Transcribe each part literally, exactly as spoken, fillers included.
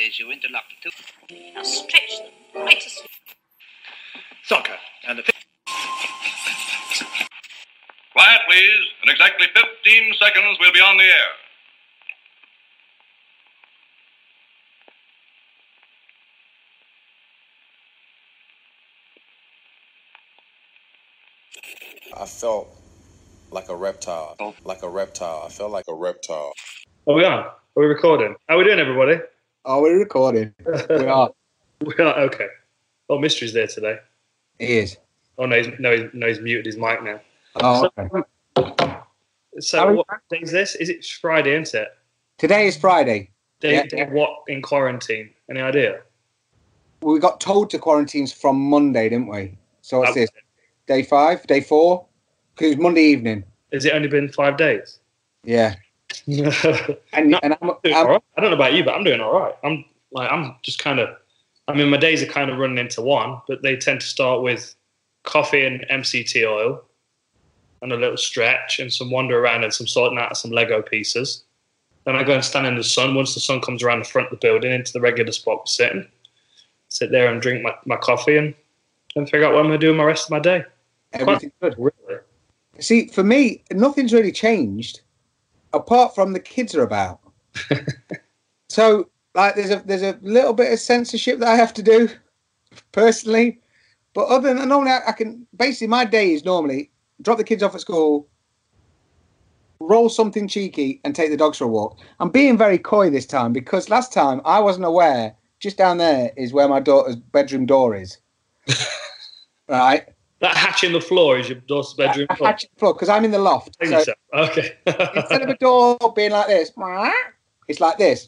is you interlock the two. Now stretch them quite as... Soccer and the... Quiet, please. In exactly fifteen seconds, we'll be on the air. I felt like a reptile. Like a reptile. I felt like a reptile. Are we on? Are we recording? How are we doing, everybody? Are we recording? We are. We are, okay. Oh, Mystery's there today. He is. Oh, no, he's, no, he's, no, he's muted his mic now. Oh, okay. So, so what day is this? Is it Friday, isn't it? Today is Friday. Day, Yeah. day what in quarantine? Any idea? We got told to quarantine from Monday, didn't we? So what's Okay. this? Day five? Day four? Because it was Monday evening. Has it only been five days? Yeah. No, And, No, and I'm, doing I'm all right. I don't know about you, but I'm doing all right. I'm like I'm just kind of. I mean, my days are kind of running into one, but they tend to start with coffee and M C T oil, and a little stretch, and some wander around, and some sorting out of some Lego pieces. Then I go and stand in the sun. Once the sun comes around the front of the building into the regular spot we're sitting, sit there and drink my, my coffee, and then figure out what I'm going to do with my rest of my day. everything's good. Really? See, for me, nothing's really changed apart from the kids are about. So, like, there's a there's a little bit of censorship that I have to do personally, but other than normally, I, I can basically my day is normally drop the kids off at school, roll something cheeky, and take the dogs for a walk. I'm being very coy this time because last time I wasn't aware. Just down there is where my daughter's bedroom door is. Right. That hatch in the floor is your daughter's bedroom. I hatch the floor because I'm in the loft. Thank So you, sir. Okay. instead of a door being like this, it's like this.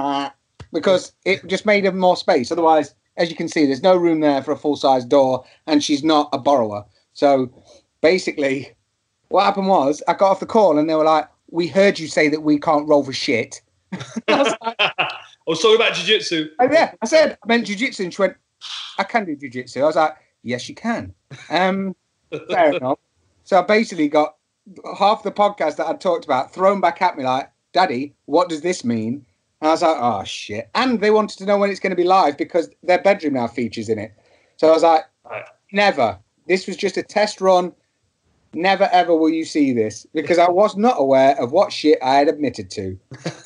Because it just made them more space. Otherwise, as you can see, there's no room there for a full-size door, and she's not a borrower. So basically, what happened was I got off the call, and they were like, "We heard you say that we can't roll for shit." I was like, I was talking about jiu-jitsu. oh, yeah, I said I meant jiu-jitsu, and she went, "I can do jiu-jitsu." I was like, "Yes, you can." Um, fair enough. So I basically got half the podcast that I'd talked about thrown back at me like, "Daddy, what does this mean?" And I was like, "Oh, shit." And they wanted to know when it's going to be live because their bedroom now features in it. So I was like, Right. never. This was just a test run. Never, ever will you see this because I was not aware of what shit I had admitted to.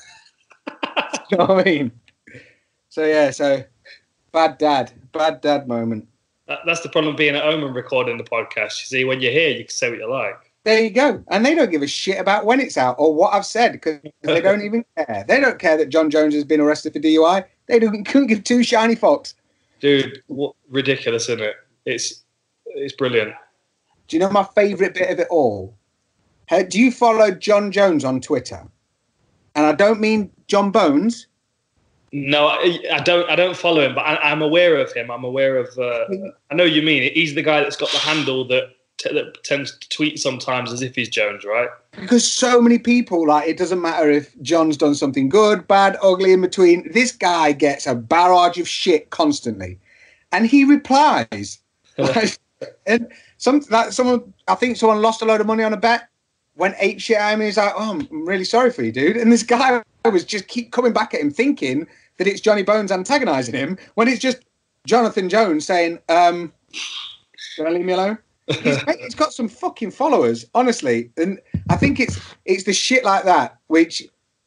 You know what I mean? So, yeah, so bad dad. Bad dad moment. That, that's the problem being at home and recording the podcast. You see, when you're here, you can say what you like. There you go. And they don't give a shit about when it's out or what I've said because they don't even care. They don't care that John Jones has been arrested for D U I. They don't, couldn't give two shiny fucks. Dude, what, ridiculous, isn't it? It's it's brilliant. Do you know my favourite bit of it all? How, do you follow John Jones on Twitter? And I don't mean John Bones. No, I, I don't. I don't follow him, but I, I'm aware of him. I'm aware of. Uh, I know what you mean. He's the guy that's got the handle that, t- that tends to tweet sometimes as if he's Jones, right? Because so many people, like, it doesn't matter if John's done something good, bad, ugly, in between. This guy gets a barrage of shit constantly. And he replies. Like, and some, like, someone, I think someone lost a load of money on a bet, went ape shit at him, and he's like, "Oh, I'm really sorry for you, dude." And this guy was just keep coming back at him, thinking that it's Johnny Bones antagonising him, when it's just Jonathan Jones saying, um, "Gonna leave me alone?" He's, he's got some fucking followers, honestly, and I think it's it's the shit like that which,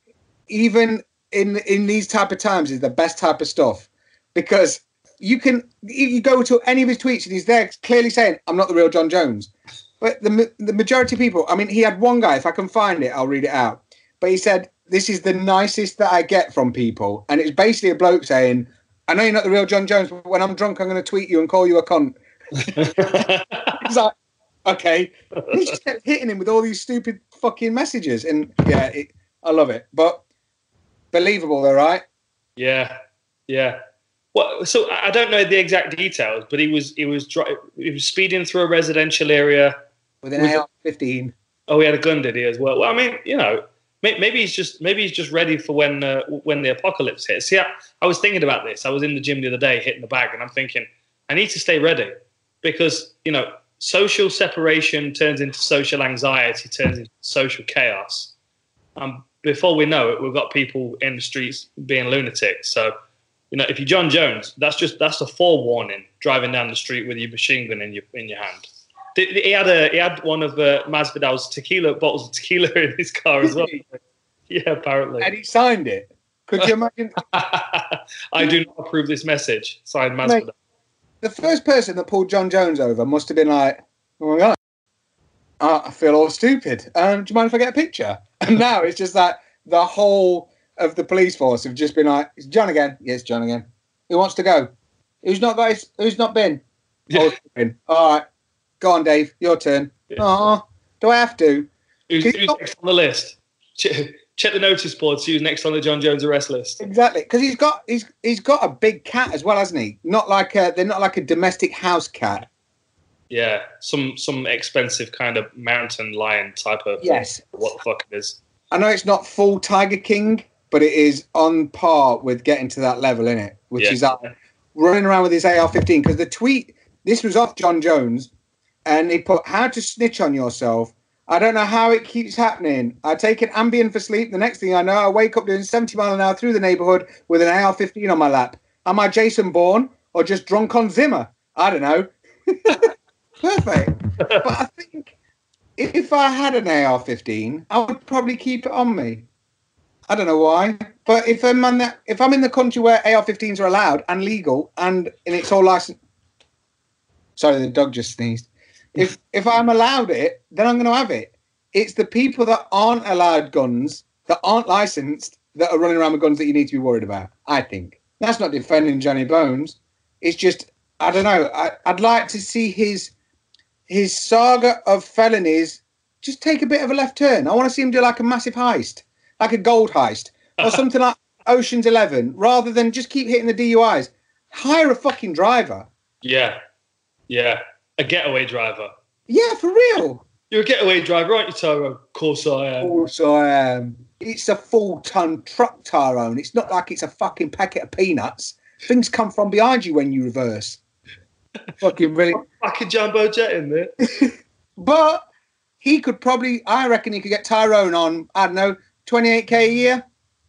even in in these type of times, is the best type of stuff because you can you go to any of his tweets and he's there clearly saying, "I'm not the real John Jones." But the the majority of people, I mean, he had one guy, if I can find it, I'll read it out. But he said, "This is the nicest that I get from people." And it's basically a bloke saying, "I know you're not the real John Jones, but when I'm drunk, I'm going to tweet you and call you a cunt." He's like, okay. He just kept hitting him with all these stupid fucking messages. And yeah, it, I love it. But believable though, right? Yeah, yeah. Well, so I don't know the exact details, but he was he was dri- he was speeding through a residential area With an with A R fifteen. Oh, he had a gun, did he, as well? Well, I mean, you know, may- maybe he's just maybe he's just ready for when uh, when the apocalypse hits. See, I, I was thinking about this. I was in the gym the other day hitting the bag, and I'm thinking, I need to stay ready because, you know, social separation turns into social anxiety, turns into social chaos. Um, before we know it, we've got people in the streets being lunatics. So You know, if you're John Jones, that's just that's a forewarning driving down the street with your machine gun in your in your hand. He had a he had one of uh, Masvidal's tequila bottles of tequila in his car as well. Yeah, apparently. And he signed it. Could you imagine? I do not approve this message. Signed Masvidal. Mate, the first person that pulled John Jones over must have been like, "Oh my god, oh, I feel all stupid. Um, do you mind if I get a picture?" And now it's just like the whole of the police force have just been like, "It's John again." Yes, John again. Who wants to go? Who's not got? His, who's not been? Yeah. Oh, been. All right. Go on, Dave. Your turn. Yeah. Oh, do I have to? Who's, Can who's you not- next on the list? Check, check the notice board. See who's next on the John Jones arrest list. Exactly, because he's got he's he's got a big cat as well, hasn't he? Not like a, they're not like a domestic house cat. Yeah, some some expensive kind of mountain lion type of. Yes. What the fuck it is? I know it's not full Tiger King, but it is on par with getting to that level, in it, which Yeah. is uh, running around with his A R fifteen. Because the tweet, this was off John Jones, and he put, "How to snitch on yourself. I don't know how it keeps happening. I take an Ambien for sleep. The next thing I know, I wake up doing seventy mile an hour through the neighborhood with an A R fifteen on my lap. Am I Jason Bourne or just drunk on Zimmer? I don't know." Perfect. But I think if I had an A R fifteen, I would probably keep it on me. I don't know why, but if I'm on that, if I'm in the country where A R fifteens are allowed and legal, and and it's all licensed. Sorry, the dog just sneezed. If if I'm allowed it, then I'm going to have it. It's the people that aren't allowed guns, that aren't licensed, that are running around with guns that you need to be worried about. I think that's not defending Johnny Bones. It's just, I don't know. I, I'd like to see his his saga of felonies just take a bit of a left turn. I want to see him do like a massive heist, like a gold heist or something like Ocean's Eleven, rather than just keep hitting the D U Is. Hire a fucking driver. Yeah, yeah, a getaway driver. Yeah, for real. You're a getaway driver, aren't you, Tyrone? Of course I am. Of course I am. It's a full-ton truck, Tyrone. It's not like it's a fucking packet of peanuts. Things come from behind you when you reverse. Fucking brilliant. Like a jumbo jet in there. But he could probably, I reckon he could get Tyrone on, I don't know, twenty-eight K a year.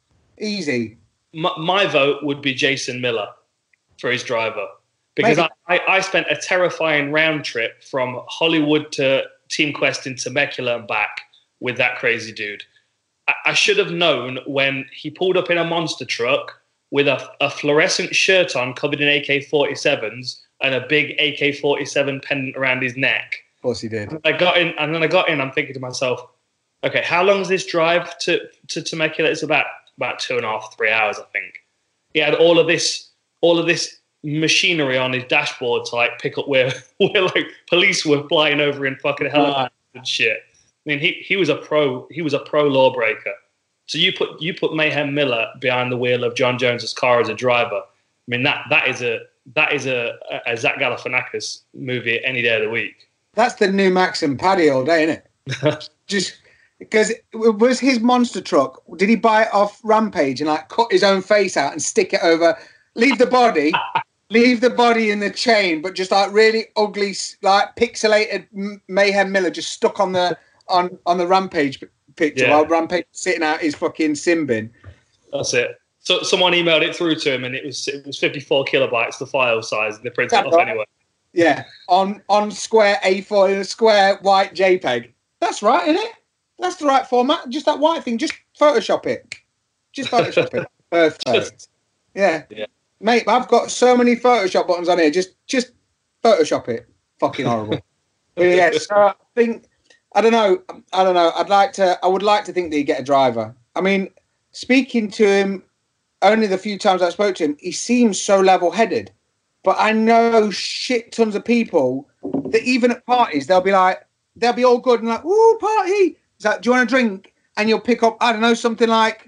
Easy. My, my vote would be Jason Miller for his driver. Because I, I, I spent a terrifying round trip from Hollywood to Team Quest in Temecula and back with that crazy dude. I, I should have known when he pulled up in a monster truck with a, a fluorescent shirt on covered in A K forty-sevens and a big A K forty-seven pendant around his neck. Of course he did. I got in, and then I got in, I'm thinking to myself, okay, how long is this drive to, to Temecula? It's about, about two and a half, three hours, I think. He had all of this, all of this machinery on his dashboard to like pick up where, where like police were flying over in fucking helicopters and shit. I mean, he, he was a pro, he was a pro lawbreaker. So you put you put Mayhem Miller behind the wheel of John Jones's car as a driver. I mean, that that is a that is a, a Zach Galifianakis movie any day of the week. That's the new Max and Paddy all day, isn't it? Just because it was his monster truck. Did he buy it off Rampage and like cut his own face out and stick it over? Leave the body, leave the body in the chain, but just like really ugly, like pixelated Mayhem Miller just stuck on the on on the Rampage picture Yeah. while Rampage sitting out his fucking sin bin. That's it. So someone emailed it through to him, and it was it was fifty-four kilobytes, the file size, and they printed it That's off right. anyway. Yeah, on on square A four in a square white JPEG. That's right, isn't it? That's the right format. Just that white thing. Just Photoshop it. Just Photoshop it. Perfect. Yeah. Yeah. Mate, I've got so many Photoshop buttons on here. Just just Photoshop it. Fucking horrible. But yeah, so I think I don't know. I don't know. I'd like to I would like to think that he'd get a driver. I mean, speaking to him only the few times I spoke to him, he seems so level headed. But I know shit tons of people that even at parties, they'll be like, they'll be all good and like, ooh, party. Is that, do you want a drink? And you'll pick up, I don't know, something like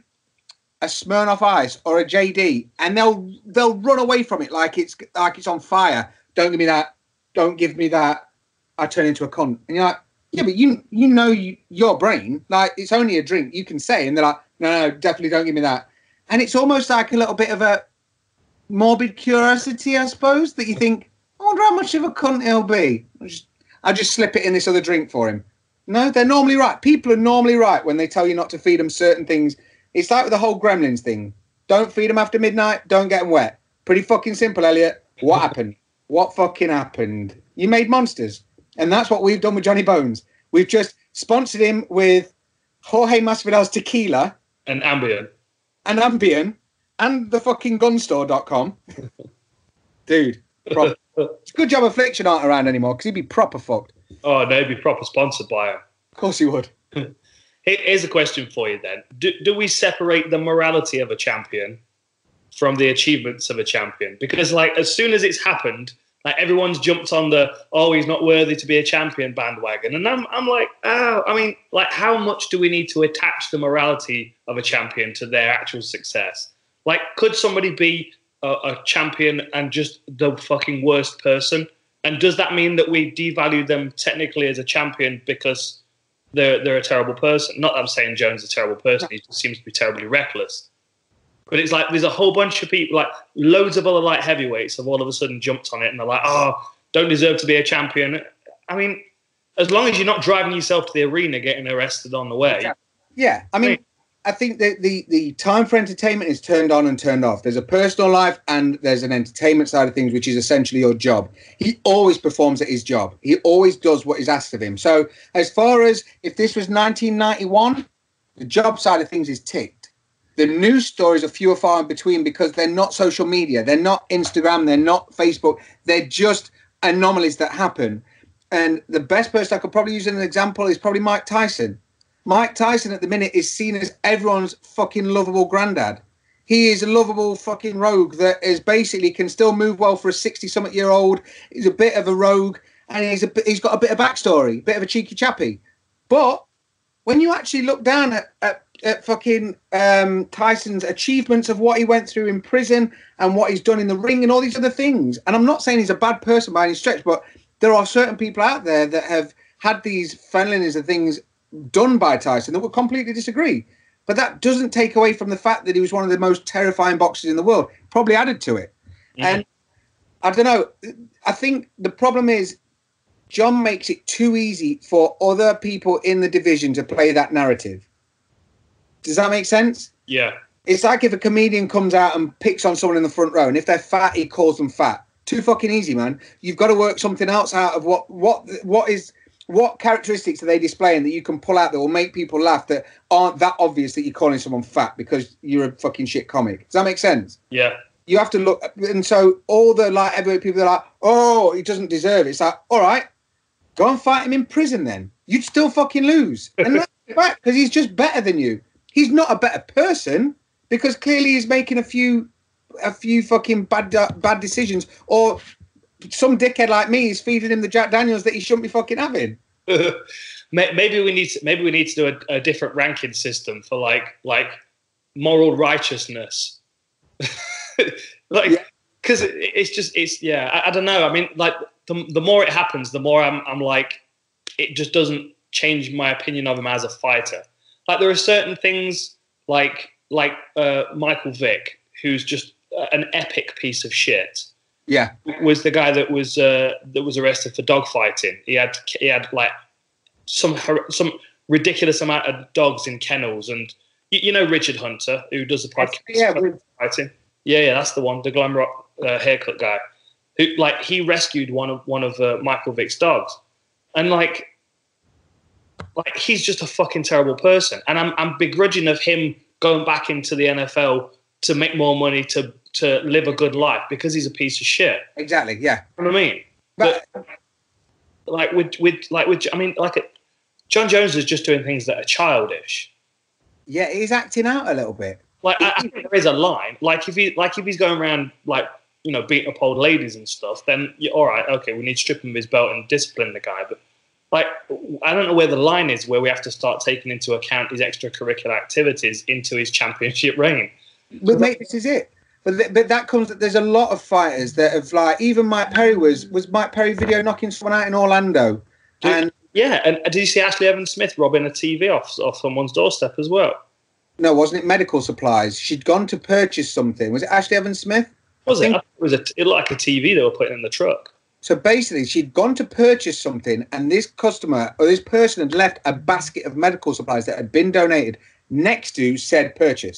a Smirnoff Ice or a J D, and they'll they'll run away from it like it's like it's on fire. Don't give me that. Don't give me that. I turn into a cunt. And you're like, yeah, but you you know you, your brain, like it's only a drink. You can say, and they're like, no, no, definitely don't give me that. And it's almost like a little bit of a morbid curiosity, I suppose, that you think, I wonder how much of a cunt he'll be. I just, I just slip it in this other drink for him. No, they're normally right. People are normally right when they tell you not to feed them certain things. It's like with the whole Gremlins thing. Don't feed them after midnight. Don't get them wet. Pretty fucking simple, Elliot. What happened? What fucking happened? You made monsters. And that's what we've done with Johnny Bones. We've just sponsored him with Jorge Masvidal's tequila. And Ambien. And Ambien. And the fucking gunstore dot com. Dude. Proper. It's a good job Affliction aren't around anymore because he'd be proper fucked. Oh, no, he'd be proper sponsored by him. Of course he would. Here's a question for you then. Do, do we separate the morality of a champion from the achievements of a champion? Because, like, as soon as it's happened, like, everyone's jumped on the, oh, he's not worthy to be a champion bandwagon. And I'm, I'm like, oh, I mean, like, how much do we need to attach the morality of a champion to their actual success? Like, could somebody be a, a champion and just the fucking worst person? And does that mean that we devalue them technically as a champion because they're they're a terrible person? Not that I'm saying Jones is a terrible person. He just seems to be terribly reckless. But it's like there's a whole bunch of people, like loads of other light heavyweights have all of a sudden jumped on it and they're like, oh, don't deserve to be a champion. I mean, as long as you're not driving yourself to the arena getting arrested on the way. Yeah, I mean, I think that the, the time for entertainment is turned on and turned off. There's a personal life and there's an entertainment side of things, which is essentially your job. He always performs at his job. He always does what is asked of him. So as far as if this was nineteen ninety-one, the job side of things is ticked. The news stories are few and far in between because they're not social media. They're not Instagram. They're not Facebook. They're just anomalies that happen. And the best person I could probably use as an example is probably Mike Tyson. Mike Tyson at the minute is seen as everyone's fucking lovable granddad. He is a lovable fucking rogue that is basically can still move well for a sixty-something year old. He's a bit of a rogue and he's a he's got a bit of backstory, a bit of a cheeky chappy. But when you actually look down at, at, at fucking um, Tyson's achievements of what he went through in prison and what he's done in the ring and all these other things, and I'm not saying he's a bad person by any stretch, but there are certain people out there that have had these friendliness and things done by Tyson that would completely disagree. But that doesn't take away from the fact that he was one of the most terrifying boxers in the world. Probably added to it. Mm-hmm. And I don't know. I think the problem is John makes it too easy for other people in the division to play that narrative. Does that make sense? Yeah. It's like if a comedian comes out and picks on someone in the front row, and if they're fat, he calls them fat. Too fucking easy, man. You've got to work something else out of what what what is... What characteristics are they displaying that you can pull out that will make people laugh that aren't that obvious that you're calling someone fat because you're a fucking shit comic? Does that make sense? Yeah. You have to look, and so all the like heavyweight people are like, oh, he doesn't deserve it. It's like, all right, go and fight him in prison then. You'd still fucking lose. And that's right, because he's just better than you. He's not a better person because clearly he's making a few a few fucking bad uh, bad decisions, or some dickhead like me is feeding him the Jack Daniels that he shouldn't be fucking having. Maybe we need to, maybe we need to do a, a different ranking system for like like moral righteousness. Like, because yeah. it, it's just it's yeah I, I don't know. I mean, like the the more it happens, the more I'm I'm like it just doesn't change my opinion of him as a fighter. Like there are certain things like like uh, Michael Vick, who's just an epic piece of shit. Yeah, was the guy that was uh, that was arrested for dogfighting. He had he had like some some ridiculous amount of dogs in kennels, and you, you know Richard Hunter, who does the podcast. Yeah, fighting. Yeah, yeah, that's the one, the glam rock uh, haircut guy. Who like he rescued one of one of uh, Michael Vick's dogs, and like like he's just a fucking terrible person. And I'm I'm begrudging of him going back into the N F L to make more money to. to live a good life because he's a piece of shit. Exactly, yeah. You know what I mean? But, but like with with like with I mean like a, John Jones is just doing things that are childish. Yeah, he's acting out a little bit. Like I, I think there is a line. Like if he like if he's going around like you know beating up old ladies and stuff, then you're, all right, okay, we need to strip him of his belt and discipline the guy. But like I don't know where the line is where we have to start taking into account his extracurricular activities into his championship reign. But mate, this is it. But, th- but that comes. There's a lot of fighters that have like. Even Mike Perry was was Mike Perry video knocking someone out in Orlando, Dude, and yeah. And did you see Ashley Evans Smith robbing a T V off off someone's doorstep as well? No, wasn't it medical supplies? She'd gone to purchase something. Was it Ashley Evans Smith? Was I it? I think it was a. It looked like a T V they were putting in the truck. So basically, she'd gone to purchase something, and this customer or this person had left a basket of medical supplies that had been donated next to said purchase.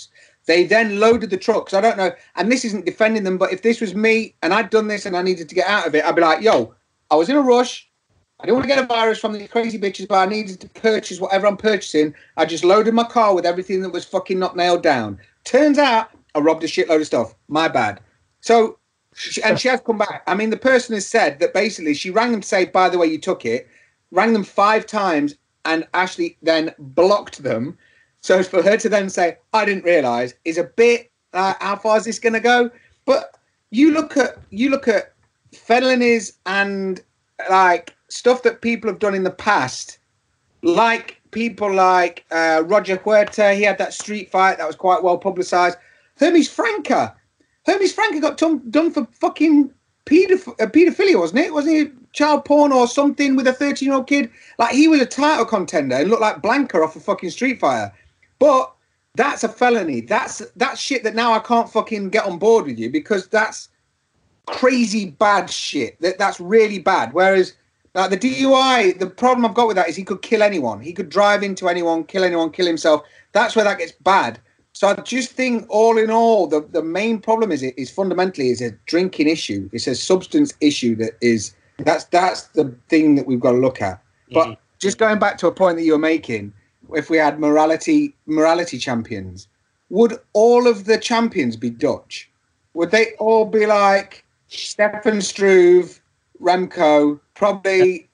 They then loaded the trucks. I don't know, and this isn't defending them, but if this was me and I'd done this and I needed to get out of it, I'd be like, yo, I was in a rush. I didn't want to get a virus from these crazy bitches, but I needed to purchase whatever I'm purchasing. I just loaded my car with everything that was fucking not nailed down. Turns out I robbed a shitload of stuff. My bad. So, and she has come back. I mean, the person has said that basically she rang them to say, by the way, you took it, rang them five times, and Ashley then blocked them. So for her to then say, I didn't realise, is a bit, uh, how far is this going to go? But you look at you look at felonies and like stuff that people have done in the past, like people like uh, Roger Huerta. He had that street fight that was quite well publicised. Hermes Franca. Hermes Franca got done, done for fucking pedoph- uh, paedophilia, wasn't it? Wasn't he child porn or something with a thirteen-year-old kid? Like, he was a title contender and looked like Blanca off a fucking Street Fighter. But that's a felony. That's that's shit that now I can't fucking get on board with you, because that's crazy bad shit. That That's really bad. Whereas like the D U I, the problem I've got with that is he could kill anyone. He could drive into anyone, kill anyone, kill himself. That's where that gets bad. So I just think, all in all, the, the main problem is it is fundamentally is a drinking issue. It's a substance issue that is that's that's the thing that we've got to look at. But mm. just going back to a point that you were making, if we had morality morality champions, would all of the champions be Dutch? Would they all be like Stefan Struve, Remco, probably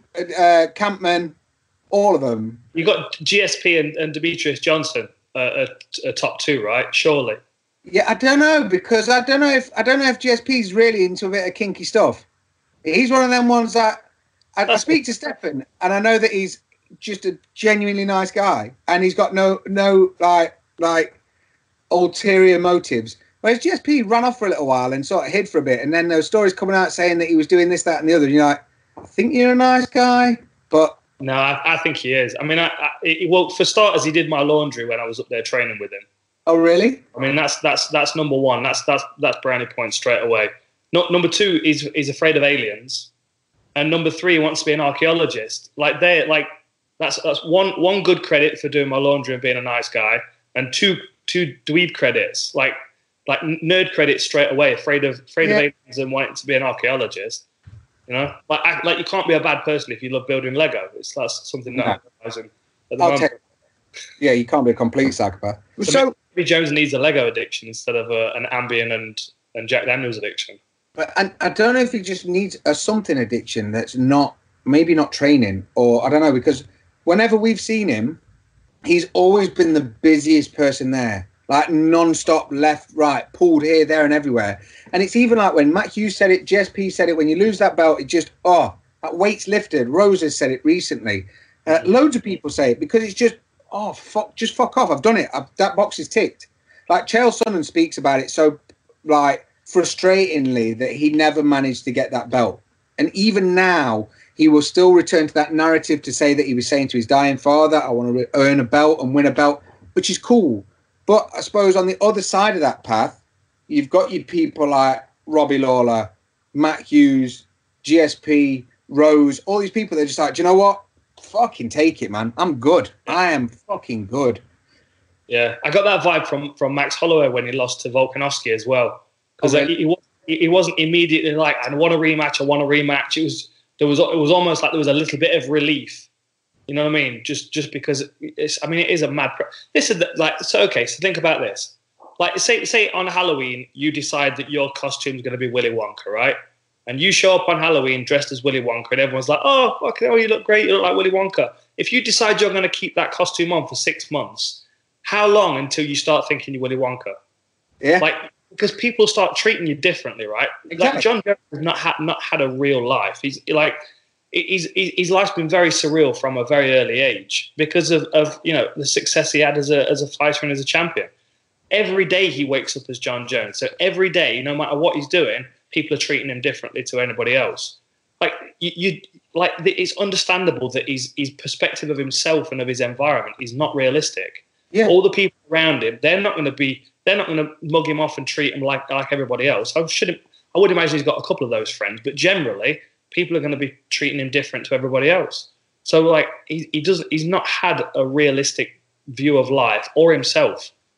uh, Campman, all of them? You got G S P and, and Demetrius Johnson. A, a, a top two, right? Surely. Yeah, I don't know, because I don't know if I don't know if G S P's really into a bit of kinky stuff. He's one of them ones that I, I speak to Stefan, and I know that he's just a genuinely nice guy, and he's got no no like like ulterior motives. Whereas G S P ran off for a little while and sort of hid for a bit, and then there were stories coming out saying that he was doing this, that, and the other. And you're like, I think you're a nice guy, but. No, I, I think he is. I mean, I, I, it, well, for starters, he did my laundry when I was up there training with him. Oh, really? I mean, that's that's that's number one. That's that's that's brownie points straight away. Not number two is he's afraid of aliens, and number three, he wants to be an archaeologist. Like they like that's that's one one good credit for doing my laundry and being a nice guy, and two two dweeb credits, like like nerd credits straight away. Afraid of afraid yeah. of aliens and wanting to be an archaeologist. You know, like act, like you can't be a bad person if you love building Lego. It's that's something that I'm realizing at the I'll moment. take, yeah, you can't be a complete psychopath. So, So maybe Jones needs a Lego addiction instead of a, an Ambien and, and Jack Daniels addiction. But I, I don't know if he just needs a something addiction that's not, maybe not training, or I don't know, because whenever we've seen him, he's always been the busiest person there. Like non-stop, left, right, pulled here, there, and everywhere. And it's even like when Matt Hughes said it, G S P said it, when you lose that belt, it just, oh, that weight's lifted. Rose has said it recently. Uh, loads of people say it because it's just, oh, fuck, just fuck off. I've done it. I've, that box is ticked. Like Chael Sonnen speaks about it so, like, frustratingly that he never managed to get that belt. And even now, he will still return to that narrative to say that he was saying to his dying father, I want to re- earn a belt and win a belt, which is cool. But I suppose on the other side of that path, you've got your people like Robbie Lawler, Matt Hughes, G S P, Rose, all these people that are just like, do you know what? Fucking take it, man. I'm good. I am fucking good. Yeah, I got that vibe from, from Max Holloway when he lost to Volkanovski as well. Because Okay. he, he, he wasn't immediately like, I want a rematch, I want a rematch. It was there was it was almost like there was a little bit of relief. You know what I mean? Just just because it's, I mean, it is a mad. Pro- this is the, like so. Okay, so think about this. Like, say say on Halloween, you decide that your costume is going to be Willy Wonka, right? And you show up on Halloween dressed as Willy Wonka, and everyone's like, "Oh, okay, oh, you look great. You look like Willy Wonka." If you decide you're going to keep that costume on for six months, how long until you start thinking you're Willy Wonka? Yeah. Like, because people start treating you differently, right? Exactly. Like John Jones has not had not had a real life. He's like. He's, his life's been very surreal from a very early age because of, of you know the success he had as a as a fighter and as a champion. Every day he wakes up as John Jones. So every day, no matter what he's doing, people are treating him differently to anybody else. Like you, you like it's understandable that his his perspective of himself and of his environment is not realistic. Yeah. All the people around him, they're not going to be, they're not going to mug him off and treat him like like everybody else. I should I would imagine he's got a couple of those friends, but generally, people are going to be treating him different to everybody else. So, like, he, he doesn't, he's not had a realistic view of life or himself.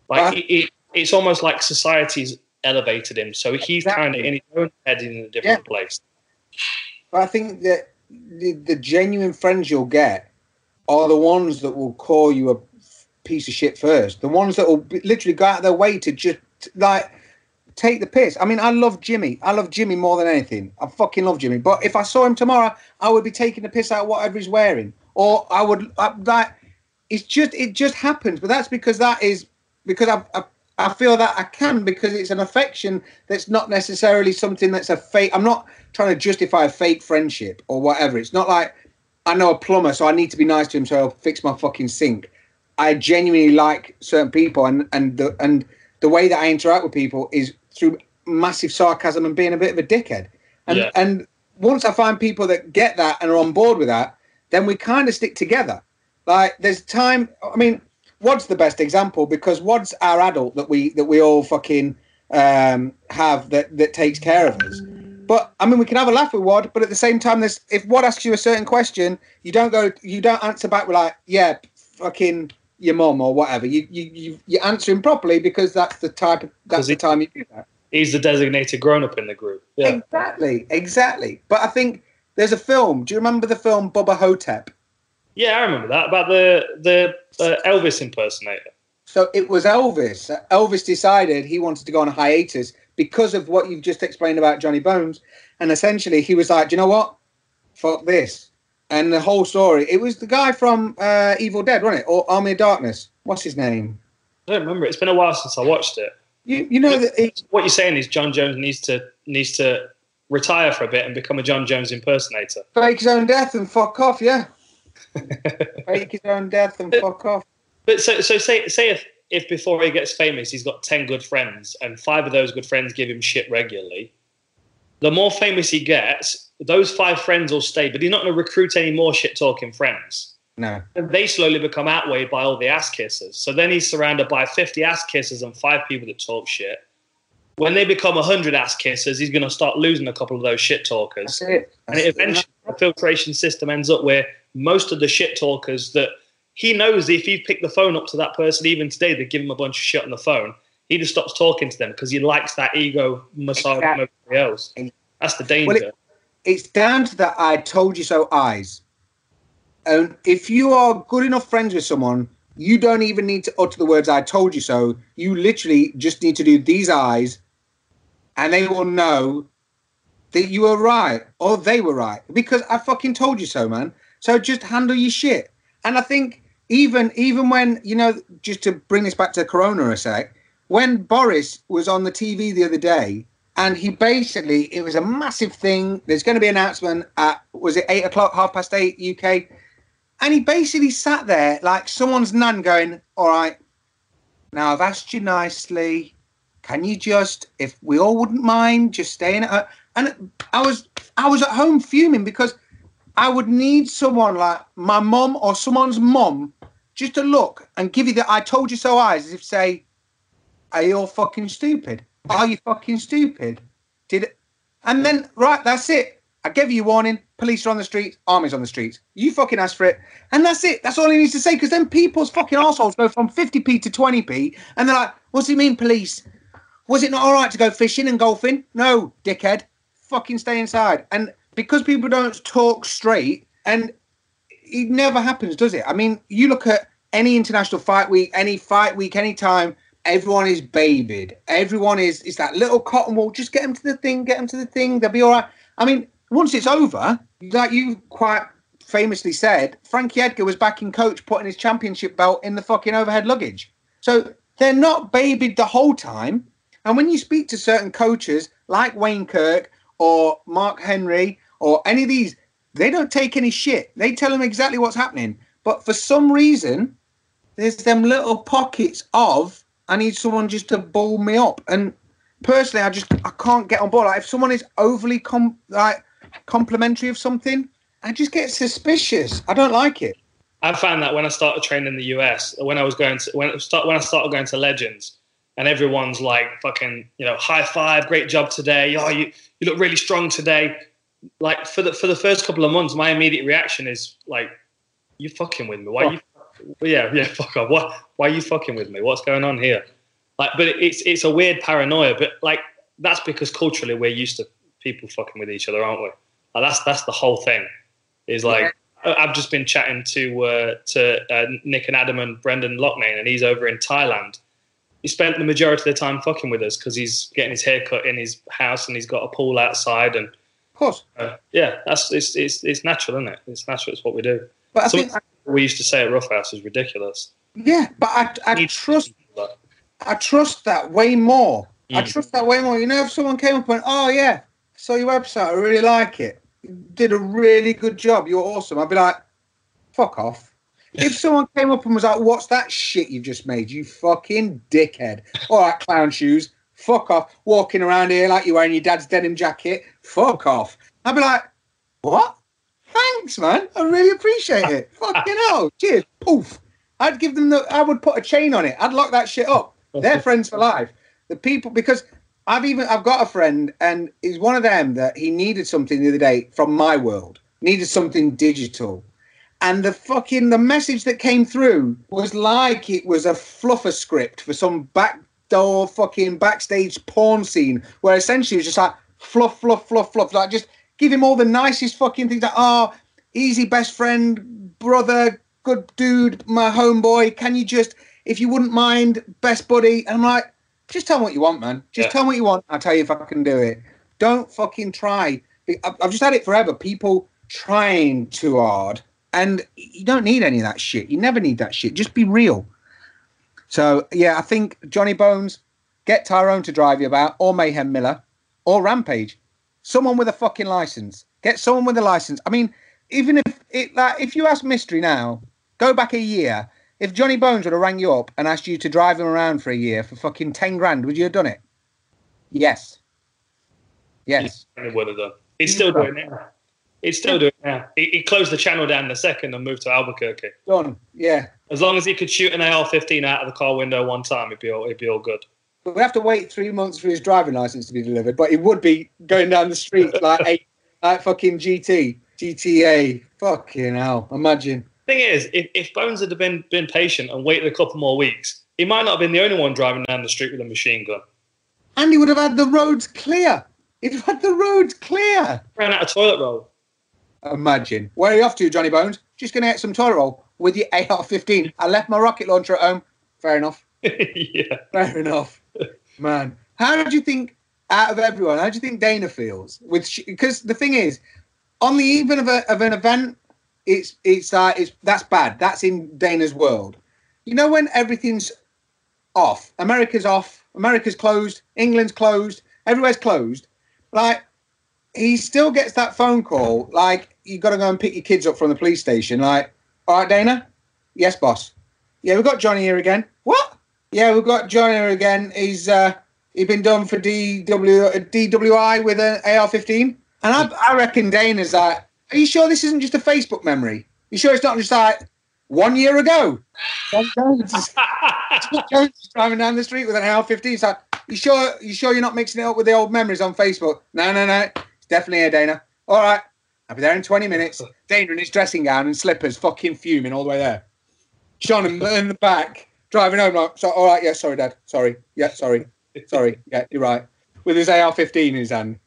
Like But- it, it, it's almost like society's elevated him, so he's Exactly. kind of in his own head in a different Yeah. place. But I think that the, the genuine friends you'll get are the ones that will call you a piece of shit first. The ones that will be- literally go out of their way to just like take the piss. I mean, I love Jimmy. I love Jimmy more than anything. I fucking love Jimmy. But if I saw him tomorrow, I would be taking the piss out of whatever he's wearing, or I would I, like. It's just it just happens. But that's because that is because I. I I feel that I can because it's an affection that's not necessarily something that's a fake. I'm not trying to justify a fake friendship or whatever. It's not like I know a plumber, so I need to be nice to him, so I'll fix my fucking sink. I genuinely like certain people, and and the and the way that I interact with people is through massive sarcasm and being a bit of a dickhead. And Yeah. and once I find people that get that and are on board with that, then we kind of stick together. Like there's time. I mean. Wad's the best example because Wad's our adult that we that we all fucking um, have that, that takes care of us. But I mean, we can have a laugh with Wad, but at the same time, there's if Wad asks you a certain question, you don't go, you don't answer back with like, yeah, fucking your mum or whatever. You you you, you answer him properly because that's the type of that's the he- time you do that. He's the designated grown-up in the group. Yeah. Exactly, exactly. But I think there's a film. Do you remember the film Bubba Hotep? Yeah, I remember that about the the uh, Elvis impersonator. So it was Elvis. Elvis decided he wanted to go on a hiatus because of what you've just explained about Johnny Bones. And essentially he was like, do you know what? Fuck this. And the whole story, it was the guy from uh, Evil Dead, wasn't it? Or Army of Darkness. What's his name? I don't remember. It's been a while since I watched it. You you know that he, What you're saying is John Jones needs to needs to retire for a bit and become a John Jones impersonator. fake his own death and fuck off, yeah. Fake his own death and fuck off. But so so say say if if before he gets famous he's got ten good friends and five of those good friends give him shit regularly, the more famous he gets, those five friends will stay, but he's not going to recruit any more shit talking friends. No. And they slowly become outweighed by all the ass kissers. So then he's surrounded by fifty ass kissers and five people that talk shit. When they become one hundred ass kissers, he's going to start losing a couple of those shit talkers. That's it. And That's it it. eventually, the filtration system ends up where most of the shit talkers that he knows if he picked the phone up to that person, even today, they give him a bunch of shit on the phone. He just stops talking to them because he likes that ego massage from everybody else. That's the danger. Well, it- It's down to that I told you so eyes. And if you are good enough friends with someone, you don't even need to utter the words I told you so. You literally just need to do these eyes and they will know that you were right or they were right. Because I fucking told you so, man. So just handle your shit. And I think even even when, you know, just to bring this back to Corona a sec, when Boris was on the T V the other day, and he basically, it was a massive thing. There's going to be an announcement at, was it eight o'clock, half past eight U K? And he basically sat there like someone's nan going, all right, now I've asked you nicely. Can you just, if we all wouldn't mind, just staying at home? And I was, I was at home fuming because I would need someone like my mum or someone's mum just to look and give you the I told you so eyes, as if say, are you all fucking stupid? Are you fucking stupid? Did it? And then, right, that's it. I gave you a warning. Police are on the streets. Army's on the streets. You fucking asked for it. And that's it. That's all he needs to say. Because then people's fucking assholes go from fifty p to twenty p. And they're like, what's he mean, police? Was it not all right to go fishing and golfing? No, dickhead. Fucking stay inside. And because people don't talk straight, and it never happens, does it? I mean, you look at any international fight week, any fight week, any time, everyone is babied. Everyone is, it's that little cotton wool. Just get them to the thing, get them to the thing. They'll be all right. I mean, once it's over, like you quite famously said, Frankie Edgar was back in coach putting his championship belt in the fucking overhead luggage. So they're not babied the whole time. And when you speak to certain coaches like Wayne Kirk or Mark Henry or any of these, they don't take any shit. They tell them exactly what's happening. But for some reason, there's them little pockets of, I need someone just to ball me up. And personally, I just I can't get on board. Like if someone is overly com- like complimentary of something, I just get suspicious. I don't like it. I found that when I started training in the U S, when I was going to when it start, when I started going to Legends, and everyone's like fucking, you know, high five, great job today. Oh, you you look really strong today. Like for the for the first couple of months, my immediate reaction is like, you fucking with me? Why are you? Yeah, yeah, fuck off. What? Why are you fucking with me? What's going on here? Like, but it's it's a weird paranoia. But like that's because culturally we're used to people fucking with each other, aren't we? Like, that's that's the whole thing. Is like yeah. I've just been chatting to uh, to uh, Nick and Adam and Brendan Loughnane, and he's over in Thailand. He spent the majority of the time fucking with us because he's getting his hair cut in his house and he's got a pool outside. And of course, uh, yeah, that's it's, it's it's natural, isn't it? It's natural. It's what we do. But I Something think we used to say at Rough House is ridiculous. Yeah, but I I trust I trust that way more. Mm. I trust that way more. You know, if someone came up and went, oh yeah, I saw your website, I really like it. You did a really good job. You're awesome. I'd be like, fuck off. If someone came up and was like, what's that shit you've just made, you fucking dickhead. All right, clown shoes, fuck off. Walking around here like you're wearing your dad's denim jacket, fuck off. I'd be like, what? Thanks, man. I really appreciate it. Fucking hell. Cheers. Poof. I'd give them the, I would put a chain on it. I'd lock that shit up. They're friends for life. The people, because I've even, I've got a friend and he's one of them that he needed something the other day from my world, needed something digital. And the fucking, the message that came through was like it was a fluffer script for some backdoor fucking backstage porn scene where essentially it was just like fluff, fluff, fluff, fluff. Like just give him all the nicest fucking things. Like, oh, easy best friend, brother, good dude, my homeboy. Can you just, if you wouldn't mind, best buddy. And I'm like, just tell me what you want, man. Just yeah. tell me what you want. I'll tell you if I can do it. Don't fucking try. I've just had it forever. People trying too hard. And you don't need any of that shit. You never need that shit. Just be real. So, yeah, I think Johnny Bones, get Tyrone to drive you about, or Mayhem Miller, or Rampage. Someone with a fucking license. Get someone with a license. I mean, even if it, like, if you ask Mystery now, go back a year. If Johnny Bones would have rang you up and asked you to drive him around for a year for fucking ten grand, would you have done it? Yes. Yes. He would have done. He's still doing it now. He's still doing it now. He, he closed the channel down in a second and moved to Albuquerque. Done. Yeah. As long as he could shoot an A R fifteen out of the car window one time, it'd be all, it'd be all good. We have to wait three months for his driving license to be delivered, but he would be going down the street like a like fucking G T, G T A. Fucking hell! Imagine. Thing is, if, if Bones had been been patient and waited a couple more weeks, he might not have been the only one driving down the street with a machine gun. And he would have had the roads clear. He'd have had the roads clear. Ran out of toilet roll. Imagine. Where are you off to, Johnny Bones? Just going to get some toilet roll with your A R fifteen. I left my rocket launcher at home. Fair enough. Yeah. Fair enough. Man. How do you think, out of everyone, how do you think Dana feels? With Because the thing is, on the even of, a, of an event, it's it's uh, it's that's bad. That's in Dana's world. You know when everything's off, America's off, America's closed, England's closed, everywhere's closed. Like, he still gets that phone call, like, you got to go and pick your kids up from the police station. Like, all right, Dana? Yes, boss. Yeah, we've got Johnny here again. What? Yeah, we've got Johnny here again. He's uh, he's been done for D W, D W I with an A R fifteen. And I, I reckon Dana's like, are you sure this isn't just a Facebook memory? You sure it's not just like one year ago? John Jones is, John Jones is driving down the street with an A R fifteen. It's like, you sure, you sure you're not mixing it up with the old memories on Facebook? No, no, no. It's definitely here, Dana. All right. I'll be there in twenty minutes. Dana in his dressing gown and slippers, fucking fuming all the way there. John in the, in the back, driving home like, so, all right, yeah, sorry, Dad. Sorry. Yeah, sorry. Sorry. Yeah, you're right. With his A R fifteen in his hand.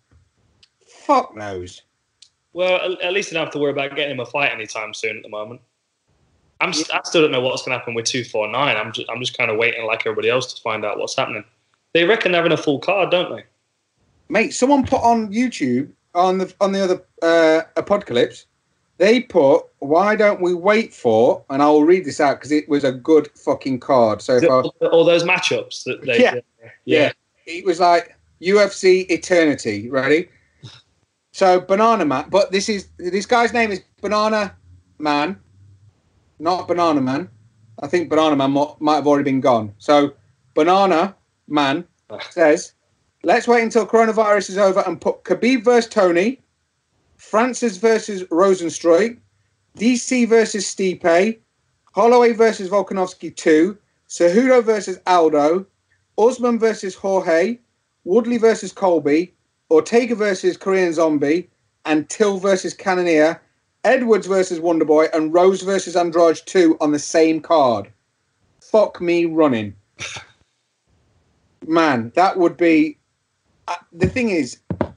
Fuck knows. Well, at least I don't have to worry about getting him a fight anytime soon at the moment. I'm st- I still don't know what's going to happen with two forty-nine. I'm just, I'm just kind of waiting like everybody else to find out what's happening. They reckon they're having a full card, don't they? Mate, someone put on YouTube, on the on the other uh, Apocalypse, they put, why don't we wait for, and I'll read this out because it was a good fucking card. So if all, I, all those matchups that they yeah, yeah. yeah. It was like U F C Eternity, ready? So Banana Man, but this is this guy's name is Banana Man, not Banana Man. I think Banana Man mo- might have already been gone. So Banana Man says, let's wait until coronavirus is over and put Khabib versus Tony, Francis versus Rosenstruik, D C versus Stipe, Holloway versus Volkanovski two, Cejudo versus Aldo, Usman versus Jorge, Woodley versus Colby, Ortega versus Korean Zombie, and Till versus Cannonier, Edwards versus Wonderboy, and Rose versus Andrade two on the same card. Fuck me running. Man, that would be... Uh, the thing is,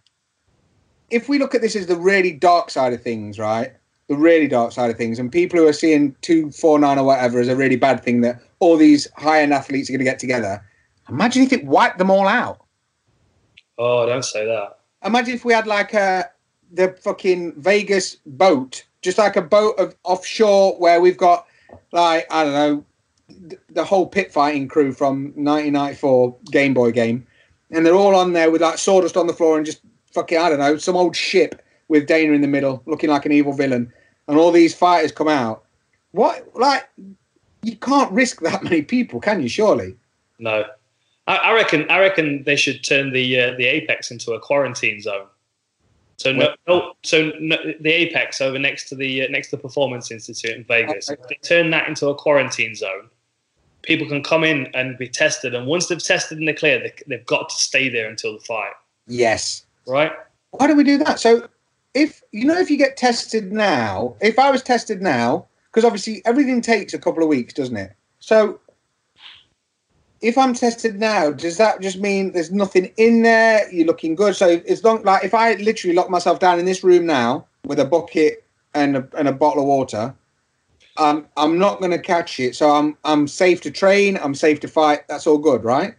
if we look at this as the really dark side of things, right? The really dark side of things, and people who are seeing two forty-nine or whatever as a really bad thing that all these high-end athletes are going to get together, imagine if it wiped them all out. Oh, don't say that. Imagine if we had like a the fucking Vegas boat, just like a boat of offshore where we've got like, I don't know, th- the whole pit fighting crew from nineteen ninety-four Game Boy game. And they're all on there with like sawdust on the floor and just fucking, I don't know, some old ship with Dana in the middle looking like an evil villain. And all these fighters come out. What, like, you can't risk that many people, can you, surely? No. I, I reckon I reckon they should turn the uh, the Apex into a quarantine zone. So no, no so no, the Apex over next to the uh, next to the Performance Institute in Vegas. If they turn that into a quarantine zone, people can come in and be tested, and once they've tested and they're clear, they, they've got to stay there until the fight. Yes. Right? Why do we do that? So if you know if you get tested now, if I was tested now, because obviously everything takes a couple of weeks, doesn't it? So if I'm tested now, does that just mean there's nothing in there? You're looking good. So it's long, like if I literally lock myself down in this room now with a bucket and a, and a bottle of water, um, I'm not going to catch it. So I'm I'm safe to train. I'm safe to fight. That's all good, right?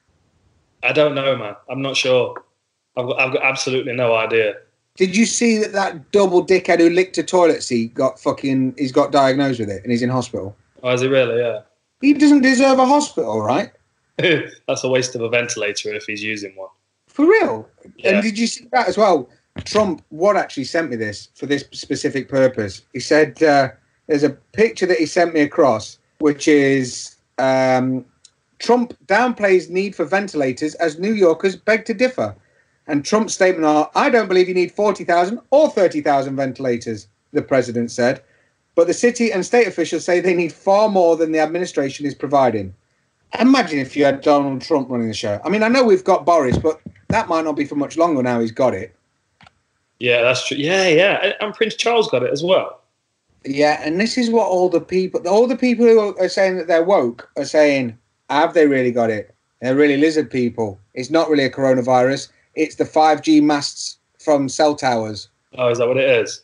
I don't know, man. I'm not sure. I've got, I've got absolutely no idea. Did you see that that double dickhead who licked a toilet seat got fucking? He's got diagnosed with it and he's in hospital. Oh, is he really? Yeah. He doesn't deserve a hospital, right? That's a waste of a ventilator if he's using one. For real? Yeah. And did you see that as well? Trump, what actually sent me this for this specific purpose? He said uh, there's a picture that he sent me across, which is um, Trump downplays need for ventilators as New Yorkers beg to differ. And Trump's statement are, I don't believe you need forty thousand or thirty thousand ventilators, the president said. But the city and state officials say they need far more than the administration is providing. Imagine if you had Donald Trump running the show. I mean, I know we've got Boris, but that might not be for much longer now he's got it. Yeah, that's true. Yeah, yeah. And Prince Charles got it as well. Yeah, and this is what all the people, all the people who are saying that they're woke are saying, have they really got it? They're really lizard people. It's not really a coronavirus. It's the five G masts from cell towers. Oh, is that what it is?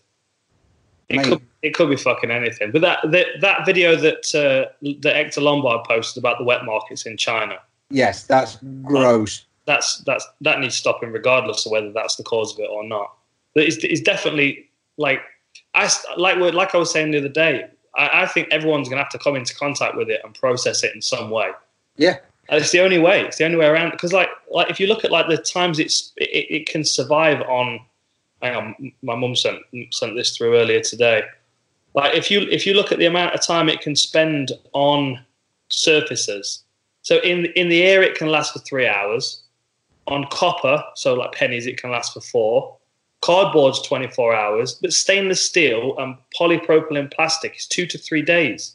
It Mate. could, it could be fucking anything. But that that, that video that uh, that Hector Lombard posted about the wet markets in China. Yes, that's gross. That's that's that needs stopping, regardless of whether that's the cause of it or not. But it's, it's definitely like I like like I was saying the other day. I, I think everyone's gonna have to come into contact with it and process it in some way. Yeah, and it's the only way. It's the only way around. Because like like if you look at like the times it's it, it can survive on. Hang on, my mum sent sent this through earlier today. Like if you if you look at the amount of time it can spend on surfaces, so in in the air it can last for three hours. On copper, so like pennies, it can last for four. Cardboard's twenty-four hours, but stainless steel and polypropylene plastic is two to three days.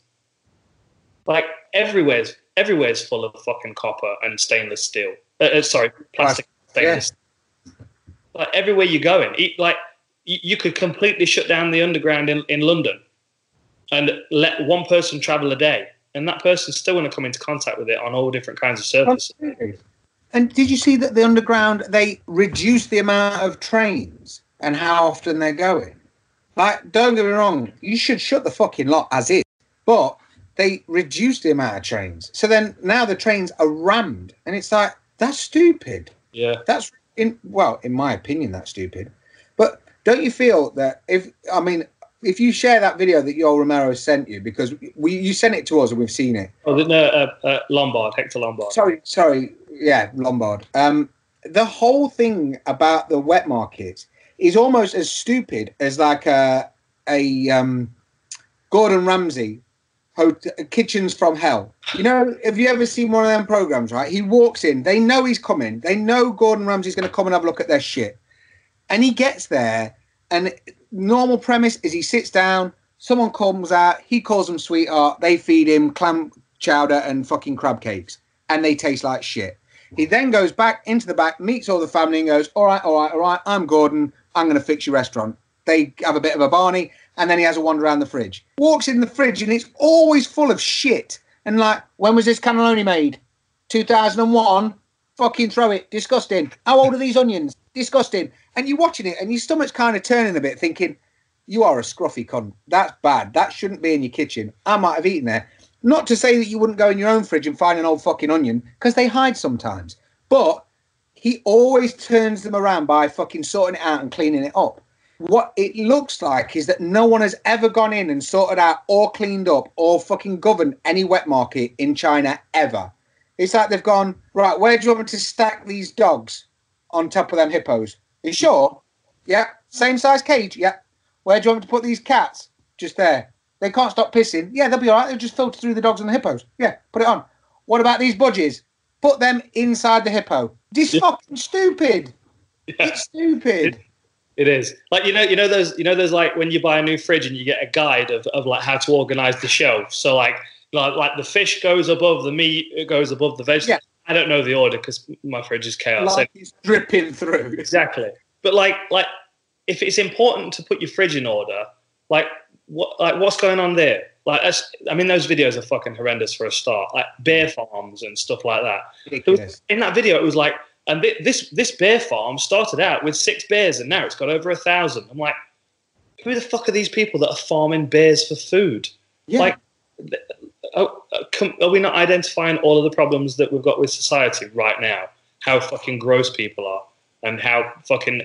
Like everywhere's everywhere's full of fucking copper and stainless steel. Uh, uh, sorry, plastic, stainless. Yeah. Like everywhere you're going, like you could completely shut down the underground in, in London and let one person travel a day, and that person's still going to come into contact with it on all different kinds of surfaces. And did you see that the underground, they reduced the amount of trains and how often they're going? Like, don't get me wrong, you should shut the fucking lot as is, but they reduced the amount of trains. So then now the trains are rammed, and it's like, that's stupid. Yeah. That's In, well, in my opinion, that's stupid. But don't you feel that if, I mean, if you share that video that Yoel Romero sent you, because we you sent it to us and we've seen it. Oh, no, uh, uh, Lombard, Hector Lombard. Sorry, sorry, yeah, Lombard. Um, the whole thing about the wet market is almost as stupid as like a, a um, Gordon Ramsay Hotel, Kitchens from Hell. You know, have you ever seen one of them programs, right? He walks in, they know he's coming. They know Gordon Ramsay's going to come and have a look at their shit. And he gets there, and normal premise is he sits down, someone comes out, he calls them sweetheart, they feed him clam chowder and fucking crab cakes, and they taste like shit. He then goes back into the back, meets all the family, and goes, all right, all right, all right, I'm Gordon, I'm going to fix your restaurant. They have a bit of a Barney, and then he has a wander around the fridge. Walks in the fridge, and it's always full of shit. And like, when was this cannelloni made? two thousand one? Fucking throw it. Disgusting. How old are these onions? Disgusting. And you're watching it and your stomach's kind of turning a bit thinking, you are a scruffy cunt. That's bad. That shouldn't be in your kitchen. I might have eaten there. Not to say that you wouldn't go in your own fridge and find an old fucking onion, because they hide sometimes. But he always turns them around by fucking sorting it out and cleaning it up. What it looks like is that no one has ever gone in and sorted out or cleaned up or fucking governed any wet market in China ever. It's like they've gone, right, where do you want me to stack these dogs on top of them hippos? Are you sure? Yeah. Same size cage? Yeah. Where do you want me to put these cats? Just there. They can't stop pissing. Yeah, they'll be all right. They'll just filter through the dogs and the hippos. Yeah, put it on. What about these budgies? Put them inside the hippo. This is fucking stupid. Yeah. It's stupid. It, it is. Like, you know, you know those, you know, there's like when you buy a new fridge and you get a guide of, of like how to organize the shelf. So like, like, like the fish goes above the meat, it goes above the vegetables. Yeah. I don't know the order because my fridge is chaos. Like it's dripping through. Exactly. But like, like if it's important to put your fridge in order, like, What like what's going on there? Like, I mean, those videos are fucking horrendous for a start. Like bear farms and stuff like that. Was, in that video, it was like, and this this bear farm started out with six bears, and now it's got over a thousand. I'm like, who the fuck are these people that are farming bears for food? Yeah. Like, are, are we not identifying all of the problems that we've got with society right now? How fucking gross people are, and how fucking,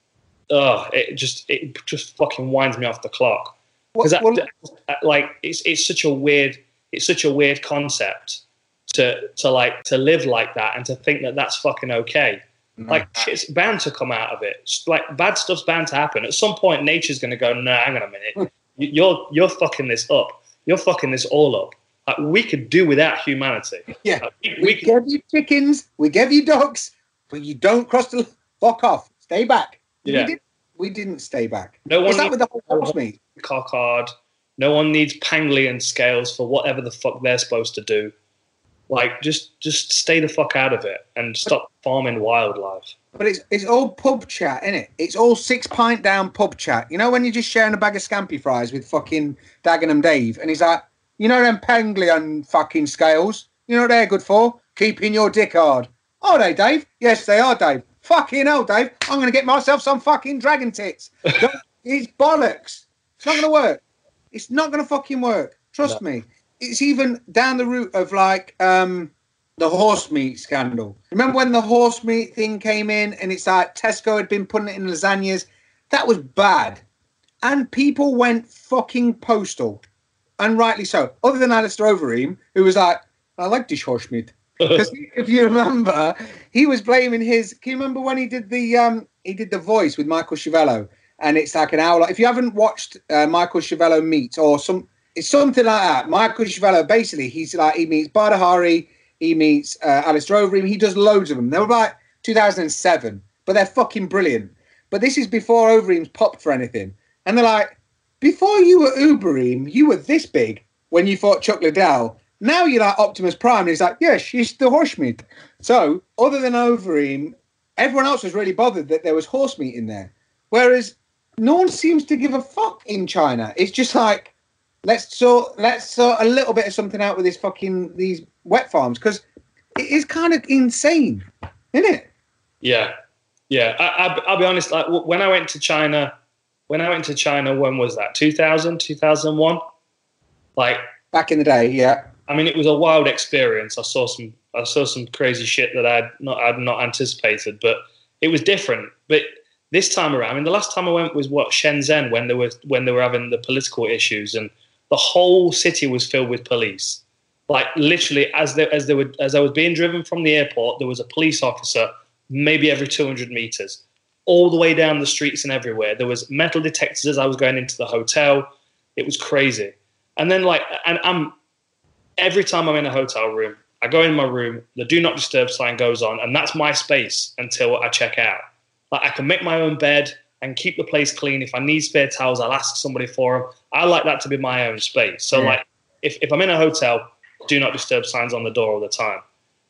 ugh, it just it just fucking winds me off the clock. Because well, like it's it's such a weird it's such a weird concept to to like to live like that and to think that that's fucking okay. No, like shit's bound to come out of it. Like bad stuff's bound to happen. At some point, nature's going to go, no, hang on a minute, you're you're fucking this up. You're fucking this all up. Like, we could do without humanity. Yeah, like, we, we, we give you chickens, we give you dogs, but you don't cross the fuck off. Stay back. Yeah. We, did, we didn't stay back. No one. Is that with the whole horse meat? Cockard. No one needs Panglian scales for whatever the fuck they're supposed to do. Like, just just stay the fuck out of it and stop farming wildlife. But it's it's all pub chat, isn't it? It's all six pint down pub chat. You know when you're just sharing a bag of scampi fries with fucking Dagenham Dave, and he's like, you know them Panglian fucking scales? You know what they're good for? Keeping your dick hard. Are they, Dave? Yes, they are, Dave. Fucking hell, Dave. I'm going to get myself some fucking dragon tits. It's bollocks. It's not going to work. It's not going to fucking work. Trust no. me. It's even down the route of like um, the horse meat scandal. Remember when the horse meat thing came in and it's like Tesco had been putting it in lasagnas? That was bad. And people went fucking postal. And rightly so. Other than Alistair Overeem, who was like, I like this horse meat. Because if you remember, he was blaming his... Can you remember when he did the um, he did the voice with Michael Chiavello? And it's like an hour. If you haven't watched uh, Michael Chiavello meet or some, it's something like that. Michael Chiavello, basically, he's like he meets Badr Hari, he meets uh, Alistair Overeem. He does loads of them. They were like two thousand seven, but they're fucking brilliant. But this is before Overeem's popped for anything. And they're like, before you were Ubereem, you were this big when you fought Chuck Liddell. Now you're like Optimus Prime. And he's like, yeah, she's the horse meat. So other than Overeem, everyone else was really bothered that there was horse meat in there. Whereas no one seems to give a fuck in China. It's just like, let's sort, let's sort a little bit of something out with this fucking, these wet farms, because it is kind of insane, isn't it? Yeah. Yeah. I, I, I'll be honest, like when I went to China, when I went to China, when was that? two thousand, two thousand one? Like, back in the day, yeah. I mean, it was a wild experience. I saw some, I saw some crazy shit that I'd not, I'd not anticipated, but it was different. But this time around, I mean, the last time I went was what, Shenzhen, when they were when they were having the political issues, and the whole city was filled with police. Like literally, as they as they were as I was being driven from the airport, there was a police officer maybe every two hundred meters, all the way down the streets and everywhere. There was metal detectors as I was going into the hotel. It was crazy. And then like, and I'm every time I'm in a hotel room, I go in my room, the do not disturb sign goes on, and that's my space until I check out. Like I can make my own bed and keep the place clean. If I need spare towels, I'll ask somebody for them. I like that to be my own space. So yeah. like if, if I'm in a hotel, do not disturb signs on the door all the time.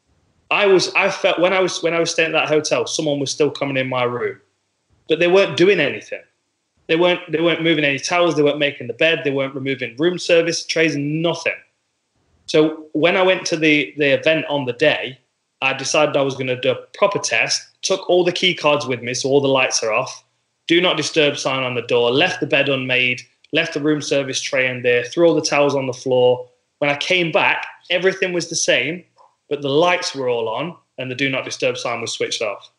I was, I felt when I was, when I was staying at that hotel, someone was still coming in my room, but they weren't doing anything. They weren't, they weren't moving any towels. They weren't making the bed. They weren't removing room service trays, nothing. So when I went to the, the event on the day, I decided I was going to do a proper test, took all the key cards with me, so all the lights are off, do not disturb sign on the door, left the bed unmade, left the room service tray in there, threw all the towels on the floor. When I came back, everything was the same, but the lights were all on and the do not disturb sign was switched off.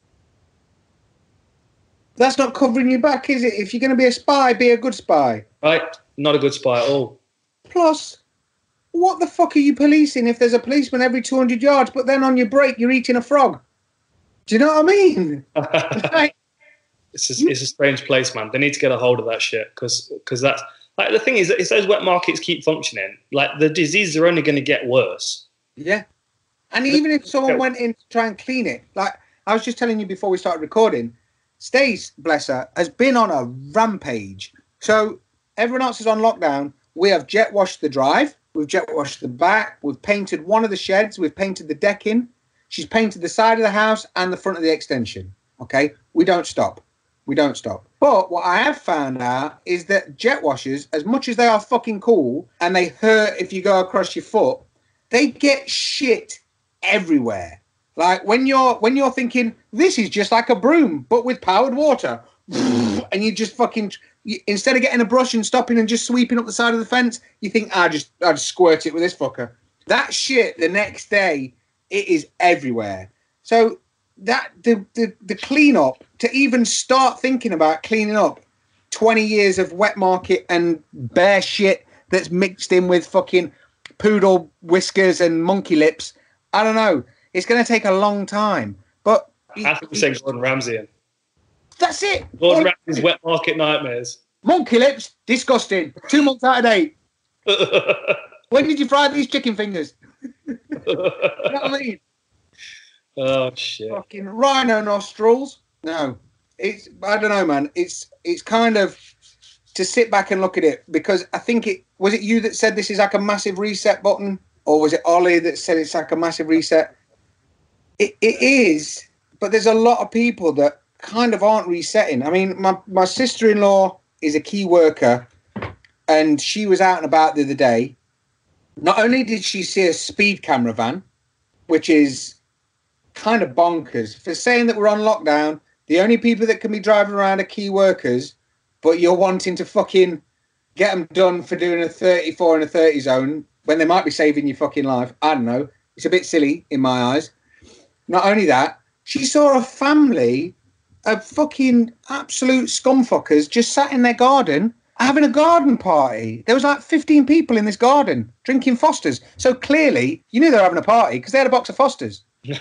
That's not covering your back, is it? If you're going to be a spy, be a good spy. Right? Not a good spy at all. Plus, what the fuck are you policing if there's a policeman every two hundred yards, but then on your break you're eating a frog? Do you know what I mean? Like, it's, a, it's a strange place, man. They need to get a hold of that shit because because that's like the thing is that if those wet markets keep functioning, like the diseases are only going to get worse. Yeah, and even if someone went in to try and clean it, like I was just telling you before we started recording, Stace, bless her, has been on a rampage. So everyone else is on lockdown. We have jet washed the drive. We've jet washed the back. We've painted one of the sheds. We've painted the decking. She's painted the side of the house and the front of the extension. Okay? We don't stop. We don't stop. But what I have found out is that jet washers, as much as they are fucking cool and they hurt if you go across your foot, they get shit everywhere. Like when you're when you're thinking, this is just like a broom, but with powered water. And you just fucking... You, instead of getting a brush and stopping and just sweeping up the side of the fence, you think, I just I just squirt it with this fucker. That shit the next day, it is everywhere. So that the the, the clean up, to even start thinking about cleaning up twenty years of wet market and bare shit that's mixed in with fucking poodle whiskers and monkey lips, I don't know. It's going to take a long time. But I think we're saying Gordon Ramsay in. That's it. Gordon Ramsay's wet market nightmares. Monkey lips, disgusting. Two months out of date. When did you fry these chicken fingers? You know what I mean? Oh shit! Fucking rhino nostrils. No, it's I don't know, man. It's it's kind of to sit back and look at it because I think it was it you that said this is like a massive reset button, or was it Ollie that said it's like a massive reset? It it is, but there's a lot of people that kind of aren't resetting. I mean, my, my sister-in-law is a key worker and she was out and about the other day. Not only did she see a speed camera van, which is kind of bonkers, for saying that we're on lockdown, the only people that can be driving around are key workers, but you're wanting to fucking get them done for doing a thirty-four in a thirty zone when they might be saving your fucking life. I don't know. It's a bit silly in my eyes. Not only that, she saw a family of fucking absolute scumfuckers just sat in their garden having a garden party. There was like fifteen people in this garden drinking Fosters. So clearly, you knew they were having a party because they had a box of Fosters. You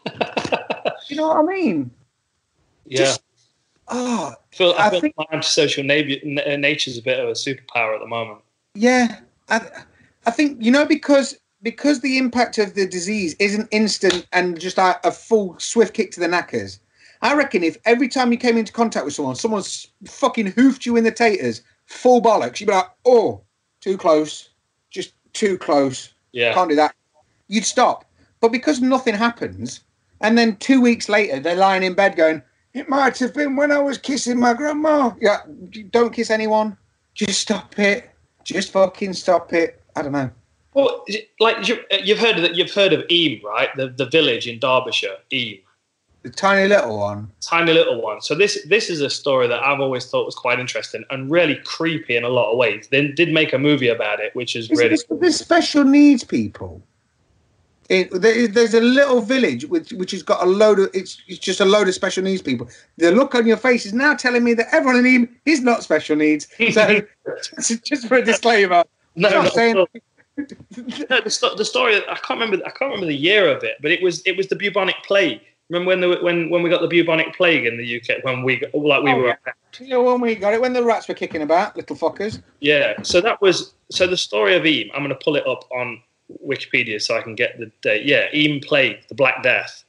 know what I mean? Yeah. Just, oh, I feel, I I feel think, my antisocial nature is a bit of a superpower at the moment. yeah, I, I think, you know, because because the impact of the disease isn't instant and just like a full swift kick to the knackers, I reckon if every time you came into contact with someone, someone's fucking hoofed you in the taters, full bollocks, you'd be like, oh, too close, just too close. Yeah. Can't do that. You'd stop. But because nothing happens, and then two weeks later, they're lying in bed going, it might have been when I was kissing my grandma. Yeah, don't kiss anyone. Just stop it. Just fucking stop it. I don't know. Well, like you've heard of that. You've heard of Eyam, right? The the village in Derbyshire, Eyam. The tiny little one. Tiny little one. So this this is a story that I've always thought was quite interesting and really creepy in a lot of ways. They did make a movie about it, which is It's, really... it's for the special needs people. It, there, there's a little village which which has got a load of... It's, it's just a load of special needs people. The look on your face is now telling me that everyone in Eyam is not special needs. So just for a disclaimer. No, I'm not saying... no, the, sto- the story, I can't remember I can't remember the year of it, but it was it was the bubonic plague. Remember when the when when we got the bubonic plague in the U K? When we like we oh, were, yeah. You know when we got it, when the rats were kicking about, little fuckers. Yeah. So that was so the story of Eyam. I'm going to pull it up on Wikipedia so I can get the date. Yeah, Eyam plague, the Black Death.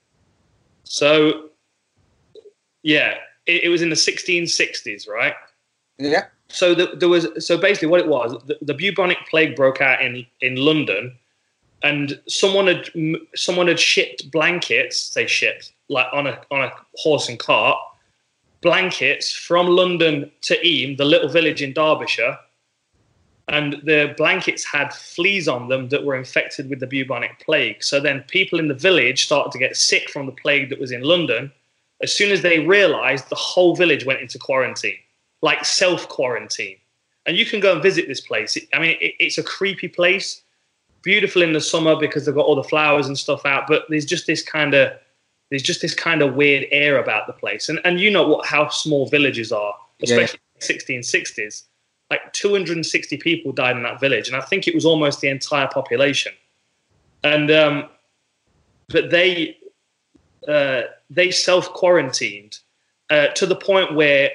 So yeah, it, it was in the sixteen sixties, right? Yeah. So the, there was so basically what it was. The, the bubonic plague broke out in in London. And someone had someone had shipped blankets. They shipped like on a on a horse and cart, blankets from London to Eyam, the little village in Derbyshire, and the blankets had fleas on them that were infected with the bubonic plague. So then people in the village started to get sick from the plague that was in London. As soon as they realized, the whole village went into quarantine, like self-quarantine. And you can go and visit this place. I mean, it, it's a creepy place, beautiful in the summer because they've got all the flowers and stuff out, but there's just this kind of there's just this kind of weird air about the place. And and you know what how small villages are, especially yeah. in the sixteen sixties. Like two hundred sixty people died in that village, and I think it was almost the entire population. And um, but they uh, they self-quarantined uh, to the point where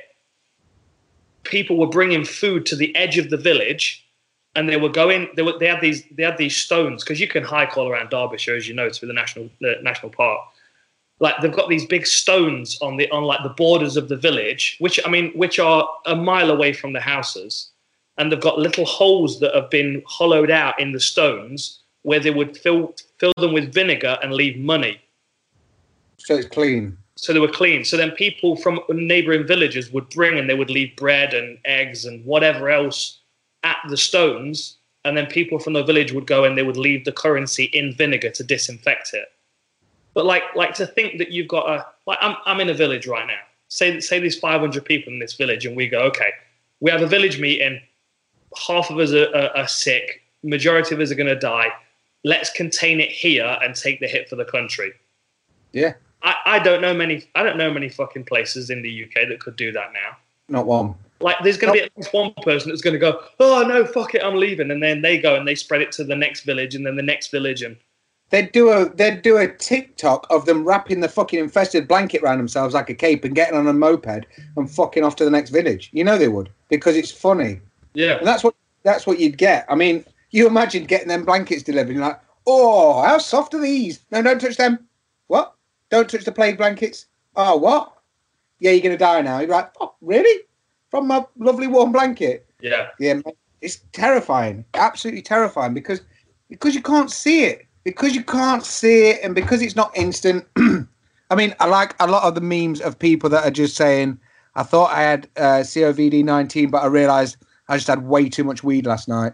people were bringing food to the edge of the village, and they were going. They were they had these they had these stones, because you can hike all around Derbyshire, as you know, through the national the national park. Like they've got these big stones on the on like the borders of the village, which I mean, which are a mile away from the houses, and they've got little holes that have been hollowed out in the stones where they would fill fill them with vinegar and leave money. So it's clean. So they were clean. So then people from neighbouring villages would bring, and they would leave bread and eggs and whatever else at the stones, and then people from the village would go and they would leave the currency in vinegar to disinfect it. But like, like to think that you've got a like, I'm I'm in a village right now. Say say there's five hundred people in this village, and we go, okay, we have a village meeting. Half of us are, are, are sick. Majority of us are going to die. Let's contain it here and take the hit for the country. Yeah, I, I don't know many. I don't know many fucking places in the U K that could do that now. Not one. Like, there's going to be at least one person that's going to go, oh no, fuck it, I'm leaving, and then they go and they spread it to the next village, and then the next village, and. They'd do a they'd do a TikTok of them wrapping the fucking infested blanket around themselves like a cape and getting on a moped and fucking off to the next village. You know they would, because it's funny. Yeah. And that's what that's what you'd get. I mean, you imagine getting them blankets delivered. You're like, oh, how soft are these? No, don't touch them. What? Don't touch the plague blankets. Oh, what? Yeah, you're gonna die now. You're like, oh, really? From my lovely warm blanket? Yeah. Yeah. It's terrifying. Absolutely terrifying because because you can't see it. Because you can't see it, and because it's not instant. I mean, I like a lot of the memes of people that are just saying, I thought I had uh, C O V D nineteen, but I realised I just had way too much weed last night.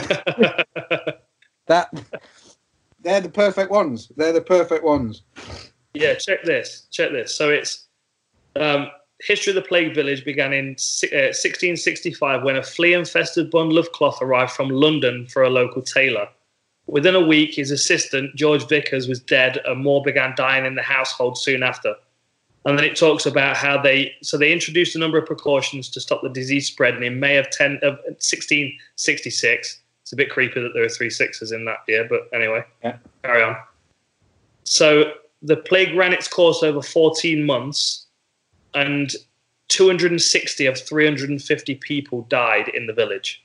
that They're the perfect ones. They're the perfect ones. Yeah, check this. Check this. So it's um, history of the plague village began in uh, sixteen sixty-five when a flea-infested bundle of cloth arrived from London for a local tailor. Within a week, his assistant, George Vickers, was dead, and more began dying in the household soon after. And then it talks about how they, so they introduced a number of precautions to stop the disease spreading in May of, ten, of sixteen sixty-six. It's a bit creepy that there are three sixes in that year, but anyway, yeah. Carry on. So the plague ran its course over fourteen months, and two hundred sixty of three hundred fifty people died in the village.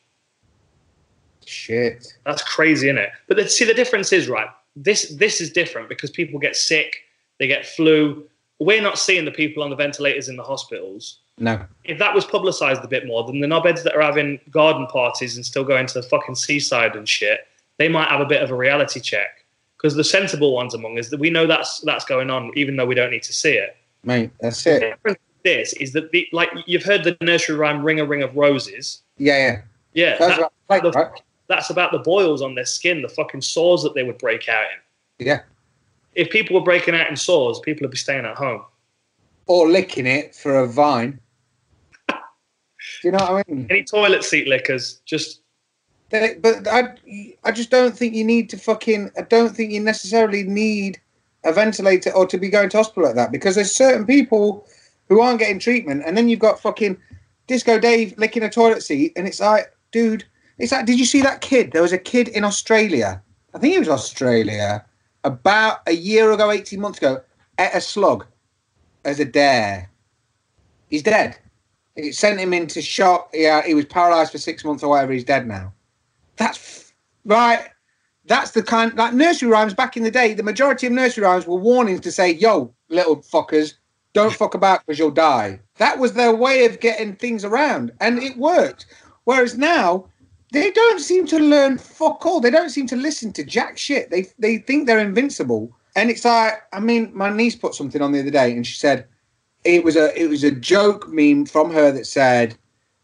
Shit. That's crazy, isn't it? But the, see, the difference is, right, this this is different because people get sick, they get flu. We're not seeing the people on the ventilators in the hospitals. No. If that was publicised a bit more, then the knobheads that are having garden parties and still going to the fucking seaside and shit, they might have a bit of a reality check. Because the sensible ones among us, that we know that's that's going on, even though we don't need to see it. Mate, that's it. The difference with this is that, the, like, you've heard the nursery rhyme, Ring a Ring of Roses. Yeah, yeah. Yeah. That's that, right, the, right? That's about the boils on their skin, the fucking sores that they would break out in. Yeah. If people were breaking out in sores, people would be staying at home. Or licking it for a vine. Do you know what I mean? Any toilet seat lickers, just... They, but I, I just don't think you need to fucking... I don't think you necessarily need a ventilator or to be going to hospital like that, because there's certain people who aren't getting treatment, and then you've got fucking Disco Dave licking a toilet seat, and it's like, dude... It's like, did you see that kid? There was a kid in Australia. I think it was Australia. About a year ago, eighteen months ago, ate a slug as a dare. He's dead. It sent him into shock. Yeah, he was paralysed for six months or whatever. He's dead now. That's right. That's the kind, like nursery rhymes back in the day. The majority of nursery rhymes were warnings to say, yo, little fuckers, don't fuck about because you'll die. That was their way of getting things around. And it worked. Whereas now, they don't seem to learn fuck all. They don't seem to listen to jack shit. They they think they're invincible. And it's like, I mean, my niece put something on the other day, and she said it was a it was a joke meme from her that said,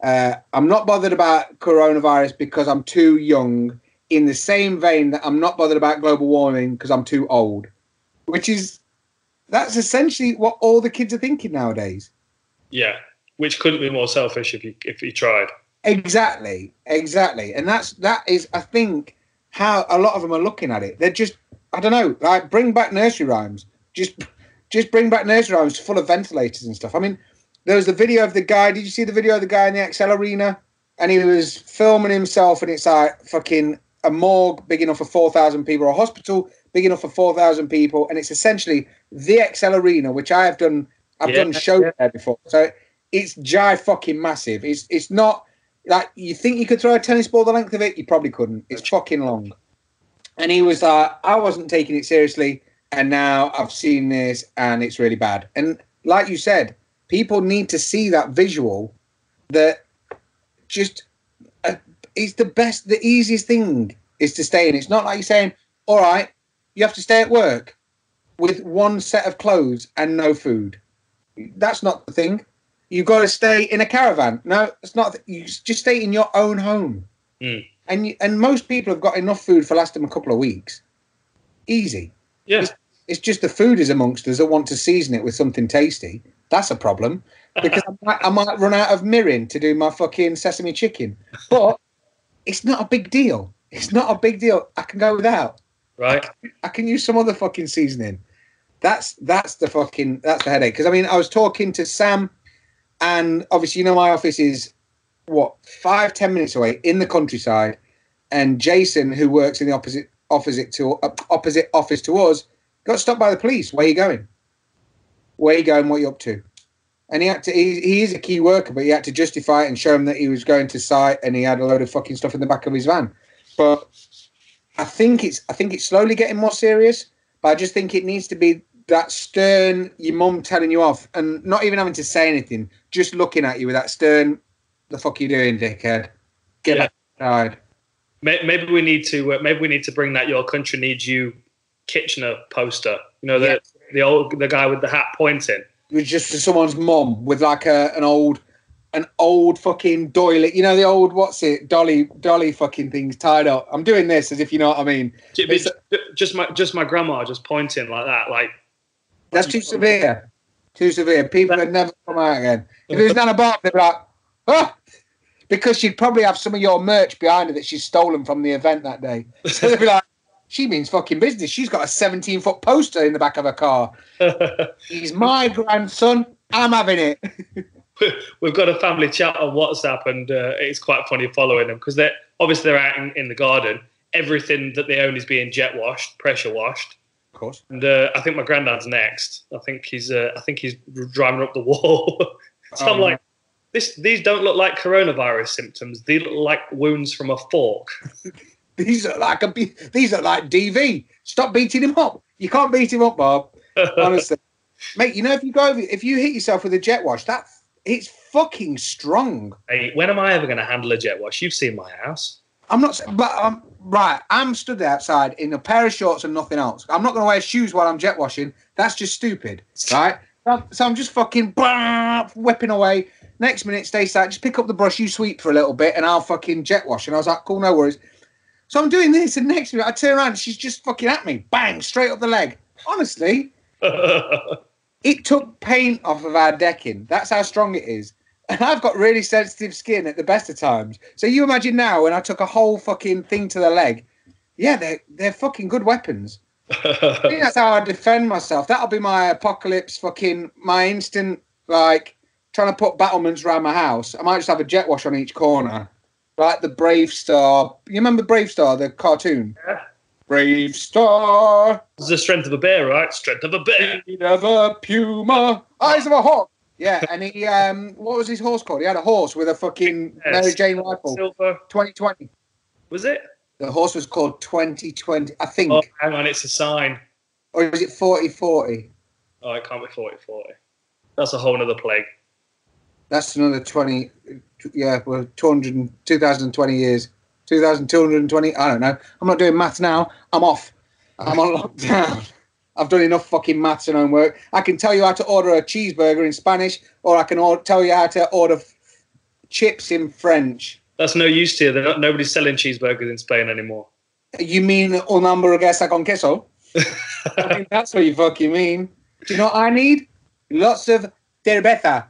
Uh, I'm not bothered about coronavirus because I'm too young. In the same vein that I'm not bothered about global warming because I'm too old, which is that's essentially what all the kids are thinking nowadays. Yeah, which couldn't be more selfish if you if you tried. Exactly, exactly, and that's that is I think how a lot of them are looking at it. They're just I don't know, like bring back nursery rhymes. Just just bring back nursery rhymes full of ventilators and stuff. I mean, there was the video of the guy. Did you see the video of the guy in the X L Arena? And he was filming himself, and it's like fucking a morgue big enough for four thousand people, or a hospital big enough for four thousand people, and it's essentially the X L Arena, which I have done. I've yeah, done shows yeah. there before, so it's jive fucking massive. It's it's not like you think you could throw a tennis ball the length of it. You probably couldn't. It's fucking long. And he was like, uh, I wasn't taking it seriously, and now I've seen this, and it's really bad. And like you said, people need to see that visual. That just. Uh, It's the best, the easiest thing is to stay in. It's not like you're saying, all right, you have to stay at work with one set of clothes and no food. That's not the thing. You've got to stay in a caravan. No, it's not. You just stay in your own home. Mm. And you, and most people have got enough food for last them a couple of weeks. Easy. Yeah. It's, it's just the foodies amongst us that want to season it with something tasty. That's a problem. Because I, might, I might run out of mirin to do my fucking sesame chicken. But it's not a big deal. It's not a big deal. I can go without. Right. I, I can use some other fucking seasoning. That's that's the fucking that's the headache. Because I mean, I was talking to Sam, and obviously, you know, my office is what five ten minutes away in the countryside, and Jason, who works in the opposite opposite to uh, opposite office to us, got stopped by the police. Where are you going? Where are you going? What are you up to? And he had to, he, he is a key worker, but he had to justify it and show him that he was going to site and he had a load of fucking stuff in the back of his van. But I think it's, I think it's slowly getting more serious, but I just think it needs to be that stern, your mum telling you off and not even having to say anything, just looking at you with that stern, the fuck are you doing, dickhead? Get yeah. outside. Maybe we need to, uh, maybe we need to bring that Your Country Needs You Kitchener poster. You know, the, yeah. the old, the guy with the hat pointing. It was just someone's mum with like a an old an old fucking doily, you know, the old what's it dolly dolly fucking things tied up. I'm doing this as if you know what I mean. It's, just my just my grandma just pointing like that, like that's too severe, too severe. People would never come out again. If it was Nana Barb, they'd be like, oh, because she'd probably have some of your merch behind her that she's stolen from the event that day. So they'd be like, she means fucking business. She's got a seventeen-foot poster in the back of her car. He's my grandson. I'm having it. We've got a family chat on WhatsApp, and uh, it's quite funny following them because they're obviously they're out in, in the garden. Everything that they own is being jet washed, pressure washed. Of course. And uh, I think my granddad's next. I think he's. Uh, I think he's driving up the wall. So oh, I'm like, this. These don't look like coronavirus symptoms. They look like wounds from a fork. These are like a. These are like D V. Stop beating him up. You can't beat him up, Bob. Honestly, mate. You know if you go over, if you hit yourself with a jet wash, that it's fucking strong. Hey, when am I ever going to handle a jet wash? You've seen my house. I'm not, but um, right. I'm stood outside in a pair of shorts and nothing else. I'm not going to wear shoes while I'm jet washing. That's just stupid, right? So I'm just fucking blah, whipping away. Next minute, stay sat. Just pick up the brush. You sweep for a little bit, and I'll fucking jet wash. And I was like, cool, no worries. So I'm doing this, and next minute I turn around, and she's just fucking at me, bang, straight up the leg. Honestly, it took paint off of our decking. That's how strong it is. And I've got really sensitive skin at the best of times. So you imagine now when I took a whole fucking thing to the leg. Yeah, they're they're fucking good weapons. I think that's how I defend myself. That'll be my apocalypse fucking my instant like trying to put battlements around my house. I might just have a jet wash on each corner. Like the Brave Star. You remember Brave Star, the cartoon? Yeah. Brave Star. It's the strength of a bear, right? Strength of a bear. Feet of a puma. Eyes of a hawk. Yeah, and he, um, what was his horse called? He had a horse with a fucking yes. Mary Jane rifle. Silver. twenty twenty. Was it? The horse was called twenty twenty, I think. Oh, hang on, it's a sign. Or is it forty forty? Oh, it can't be forty forty. That's a whole other plague. That's another twenty, yeah, well, two hundred, two thousand twenty years. two thousand two hundred twenty, I don't know. I'm not doing maths now. I'm off. I'm on lockdown. I've done enough fucking maths and homework. I can tell you how to order a cheeseburger in Spanish, or I can or- tell you how to order f- chips in French. That's no use to you. They're not, nobody's selling cheeseburgers in Spain anymore. You mean una hamburguesa con queso? I think that's what you fucking mean. Do you know what I need? Lots of cerveza.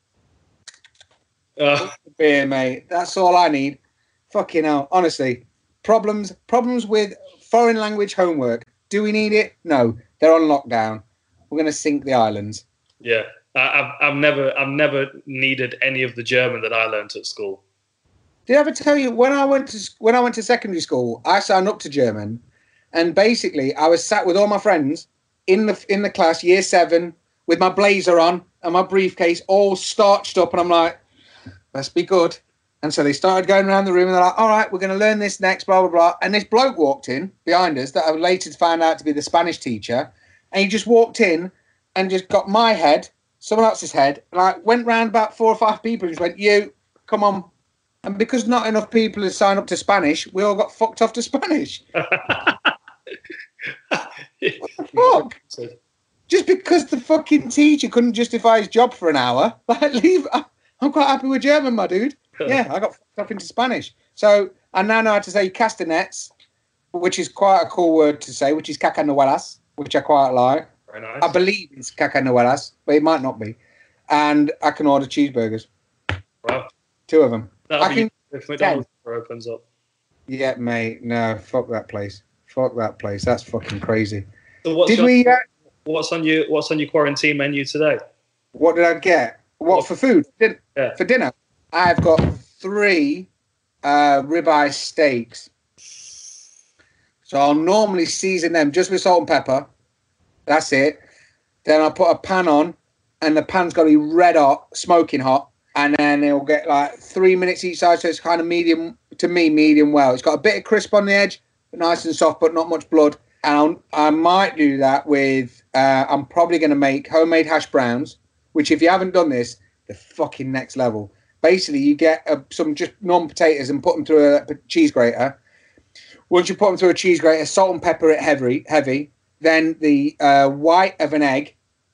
Uh, Beer, mate. That's all I need. Fucking hell. Honestly. Problems problems with foreign language homework. Do we need it? No. They're on lockdown. We're going to sink the islands. yeah, I, I've I've never I've never needed any of the German that I learnt at school. Did I ever tell you when I went to when I went to secondary school, I signed up to German, and basically I was sat with all my friends in the in the class, year seven, with my blazer on and my briefcase all starched up, and I'm like, "Let's be good." And so they started going around the room, and they're like, "All right, we're going to learn this next, blah blah blah." And this bloke walked in behind us that I later found out to be the Spanish teacher, and he just walked in and just got my head, someone else's head, and I went round about four or five people and just went, "You, come on." And because not enough people had signed up to Spanish, we all got fucked off to Spanish. What the fuck? Just because the fucking teacher couldn't justify his job for an hour, like, leave. I'm quite happy with German, my dude. Yeah, I got fucked up into Spanish. So I now know how to say castanets, which is quite a cool word to say, which is cacanuelas, which I quite like. Very nice. I believe it's cacanuelas, but it might not be. And I can order cheeseburgers. Wow. Two of them. That'll I be can, if McDonald's opens up. yeah, mate. No, fuck that place. Fuck that place. That's fucking crazy. So what's Did your, we? Uh, What's on your What's on your quarantine menu today? what did I get? What for food? Din- Yeah. For dinner, I've got three uh, ribeye steaks. So I'll normally season them just with salt and pepper. That's it. Then I'll put a pan on, and the pan's got to be red hot, smoking hot. And then it'll get like three minutes each side, so it's kind of medium, to me, medium well. It's got a bit of crisp on the edge, nice and soft, but not much blood. And I'll, I might do that with, uh, I'm probably going to make homemade hash browns, which if you haven't done this, the fucking next level. Basically, you get uh, some just normal potatoes and put them through a, a cheese grater. Once you put them through a cheese grater, salt and pepper it heavy, heavy. Then the uh, white of an egg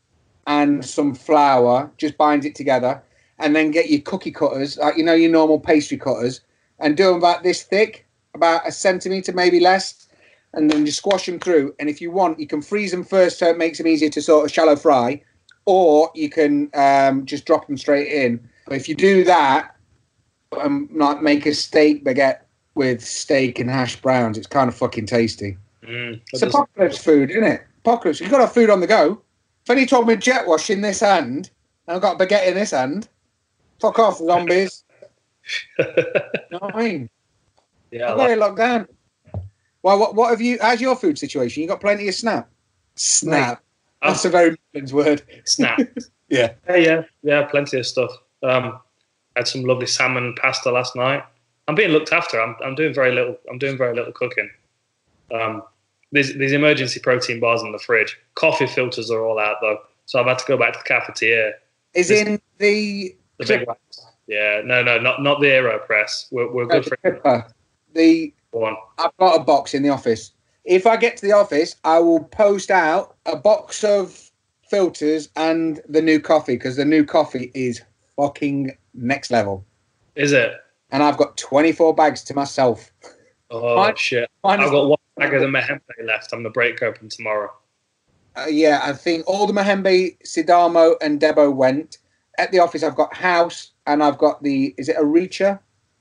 and some flour just binds it together. And then get your cookie cutters, like, you know, your normal pastry cutters, and do them about this thick, about a centimetre, maybe less, and then just squash them through. And if you want, you can freeze them first so it makes them easier to sort of shallow fry, or you can um, just drop them straight in. But if you do that, um, like make a steak baguette with steak and hash browns, it's kind of fucking tasty. Mm, It's apocalypse food, isn't it? Apocalypse. You've got to have food on the go. If any told me jet wash in this hand, and I've got a baguette in this hand, fuck off, zombies. You know what I mean? Yeah, I've I got like, it locked down. Well, what, what have you, how's your food situation? You got plenty of snap? Snap. That's a very Midlands word. snap. Yeah. Yeah, yeah, yeah, plenty of stuff. Um, had some lovely salmon pasta last night. I'm being looked after. I'm, I'm doing very little. I'm doing very little cooking. Um, these these emergency protein bars in the fridge. Coffee filters are all out though, so I've had to go back to the cafetiere. Is This- in the... The big ones. Yeah, no, no, not not the AeroPress. We're we're uh, good the for pepper. The one. I've got a box in the office. If I get to the office, I will post out a box of filters and the new coffee, because the new coffee is fucking next level. Is it? And I've got twenty-four bags to myself. Oh Mine- shit! mine is- I've got one bag of the Mehembe left. I'm the break open tomorrow. Uh, yeah, I think all the Mahembe, Sidamo, and Debo went. At the office, I've got House, and I've got the, is it a Reacher?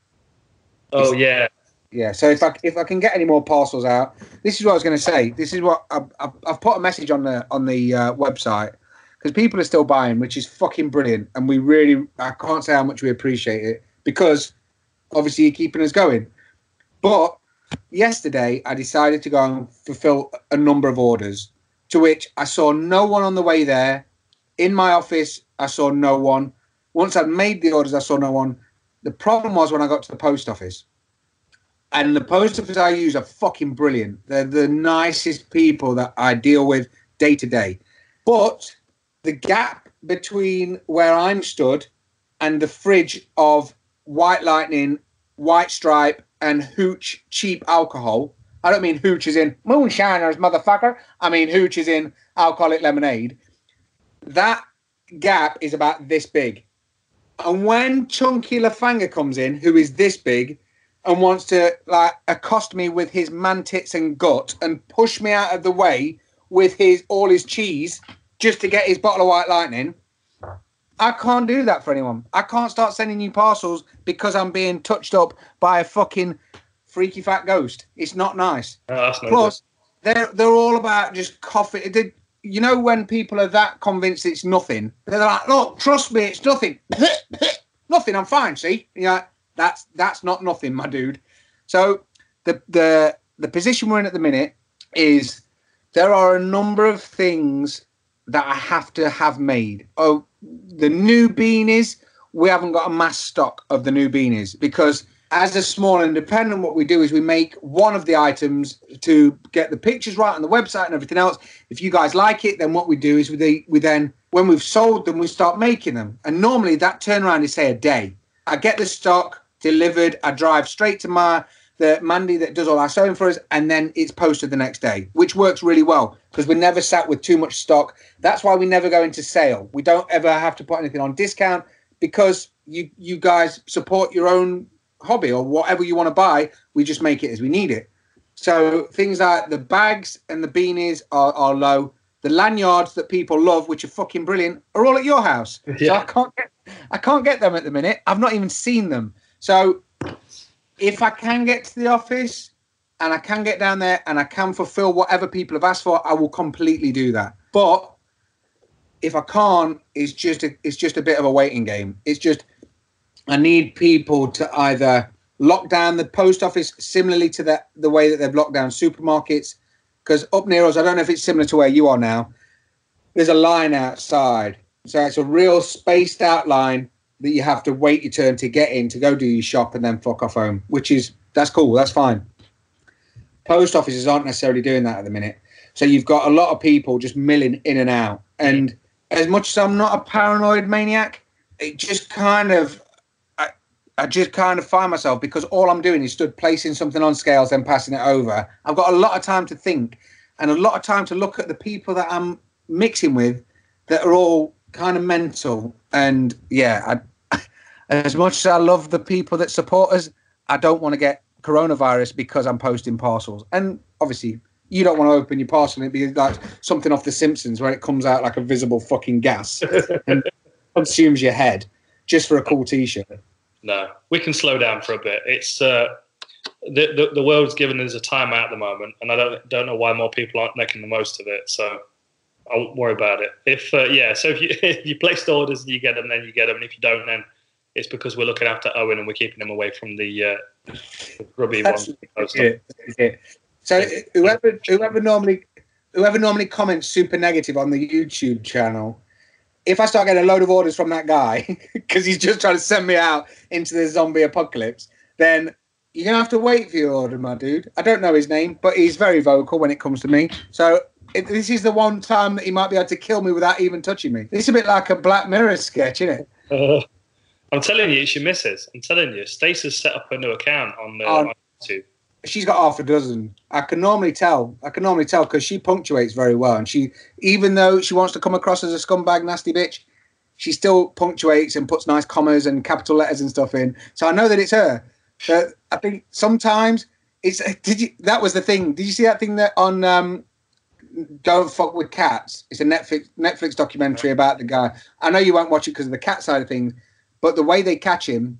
Oh yeah, Yeah, so if I if I can get any more parcels out, this is what I was going to say. This is what I've, I've, I've put a message on the on the uh, website, because people are still buying, which is fucking brilliant, and we really, I can't say how much we appreciate it, because obviously you're keeping us going. But yesterday, I decided to go and fulfill a number of orders, to which I saw no one on the way there. In my office, I saw no one. Once I'd made the orders, I saw no one. The problem was when I got to the post office. And the post office I use are fucking brilliant. They're the nicest people that I deal with day to day. But the gap between where I'm stood and the fridge of White Lightning, White Stripe, and Hooch cheap alcohol. I don't mean Hooch as in moonshiners, motherfucker. I mean Hooch as in alcoholic lemonade. That gap is about this big. And when Chunky Lafanga comes in, who is this big, and wants to like accost me with his man tits and gut and push me out of the way with his all his cheese just to get his bottle of White Lightning, I can't do that for anyone. I can't start sending you parcels because I'm being touched up by a fucking freaky fat ghost. It's not nice. Oh, that's no Plus, they're they're all about just coffee. They, you know, when people are that convinced it's nothing, they're like, "Look, trust me, it's nothing. Nothing. I'm fine. See, you know, that's that's not nothing, my dude." So the the the position we're in at the minute is there are a number of things that I have to have made. Oh, the new beanies, we haven't got a mass stock of the new beanies because as a small independent, what we do is we make one of the items to get the pictures right on the website and everything else. If you guys like it, then what we do is we, we then, when we've sold them, we start making them. And normally that turnaround is, say, a day. I get the stock delivered. I drive straight to my the Mandy that does all our sewing for us, and then it's posted the next day, which works really well because we're never sat with too much stock. That's why we never go into sale. We don't ever have to put anything on discount because you you guys support your own hobby or whatever you want to buy. We just make it as we need it. So things like the bags and the beanies are, are low. The lanyards that people love, which are fucking brilliant, are all at your house. Yeah. So I can't get I can't get them at the minute. I've not even seen them. So if I can get to the office and I can get down there and I can fulfill whatever people have asked for, I will completely do that. But if I can't, it's just a, it's just a bit of a waiting game. It's just I need people to either lock down the post office similarly to the, the way that they've locked down supermarkets. Because up near us, I don't know if it's similar to where you are now, there's a line outside. So it's a real spaced out line that you have to wait your turn to get in to go do your shop and then fuck off home, which is, that's cool. That's fine. Post offices aren't necessarily doing that at the minute. So you've got a lot of people just milling in and out. And as much as I'm not a paranoid maniac, it just kind of, I, I just kind of find myself, because all I'm doing is stood placing something on scales and passing it over. I've got a lot of time to think and a lot of time to look at the people that I'm mixing with that are all kind of mental. And yeah, I, as much as I love the people that support us, I don't want to get coronavirus because I'm posting parcels. And obviously, you don't want to open your parcel and it be like something off The Simpsons where it comes out like a visible fucking gas and consumes your head just for a cool T-shirt. No, we can slow down for a bit. It's uh, the, the the world's given us a timeout at the moment, and I don't don't know why more people aren't making the most of it. So I won't worry about it. If uh, yeah, so if you if you placed orders and you get them, then you get them, and if you don't, then it's because we're looking after Owen and we're keeping him away from the, uh, the grubby That's one. It. It. So whoever whoever normally whoever normally comments super negative on the YouTube channel, if I start getting a load of orders from that guy because he's just trying to send me out into the zombie apocalypse, then you're gonna have to wait for your order, my dude. I don't know his name, but he's very vocal when it comes to me. So it, this is the one time that he might be able to kill me without even touching me. This is a bit like a Black Mirror sketch, isn't it? Uh, I'm telling you, it's your missus. I'm telling you, Stacey's set up a new account on, uh, um, on YouTube. She's got half a dozen. I can normally tell. I can normally tell because she punctuates very well. And she, even though she wants to come across as a scumbag, nasty bitch, she still punctuates and puts nice commas and capital letters and stuff in. So I know that it's her. But I think sometimes it's. Did you? That was the thing. Did you see that thing that on um, Don't Fuck with Cats? It's a Netflix Netflix documentary about the guy. I know you won't watch it because of the cat side of things. But the way they catch him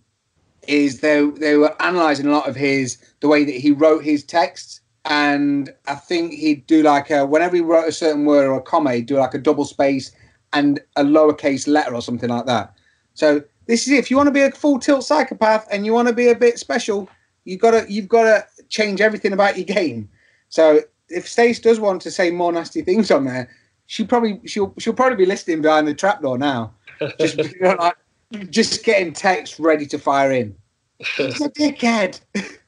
is they they were analysing a lot of his, the way that he wrote his texts. And I think he'd do like a, whenever he wrote a certain word or a comma, he'd do like a double space and a lowercase letter or something like that. So this is it. If you want to be a full tilt psychopath and you want to be a bit special, you gotta you've got to change everything about your game. So if Stace does want to say more nasty things on there, she probably she'll she'll probably be listening behind the trapdoor now. Just you know, like, just getting text ready to fire in. He's a dickhead.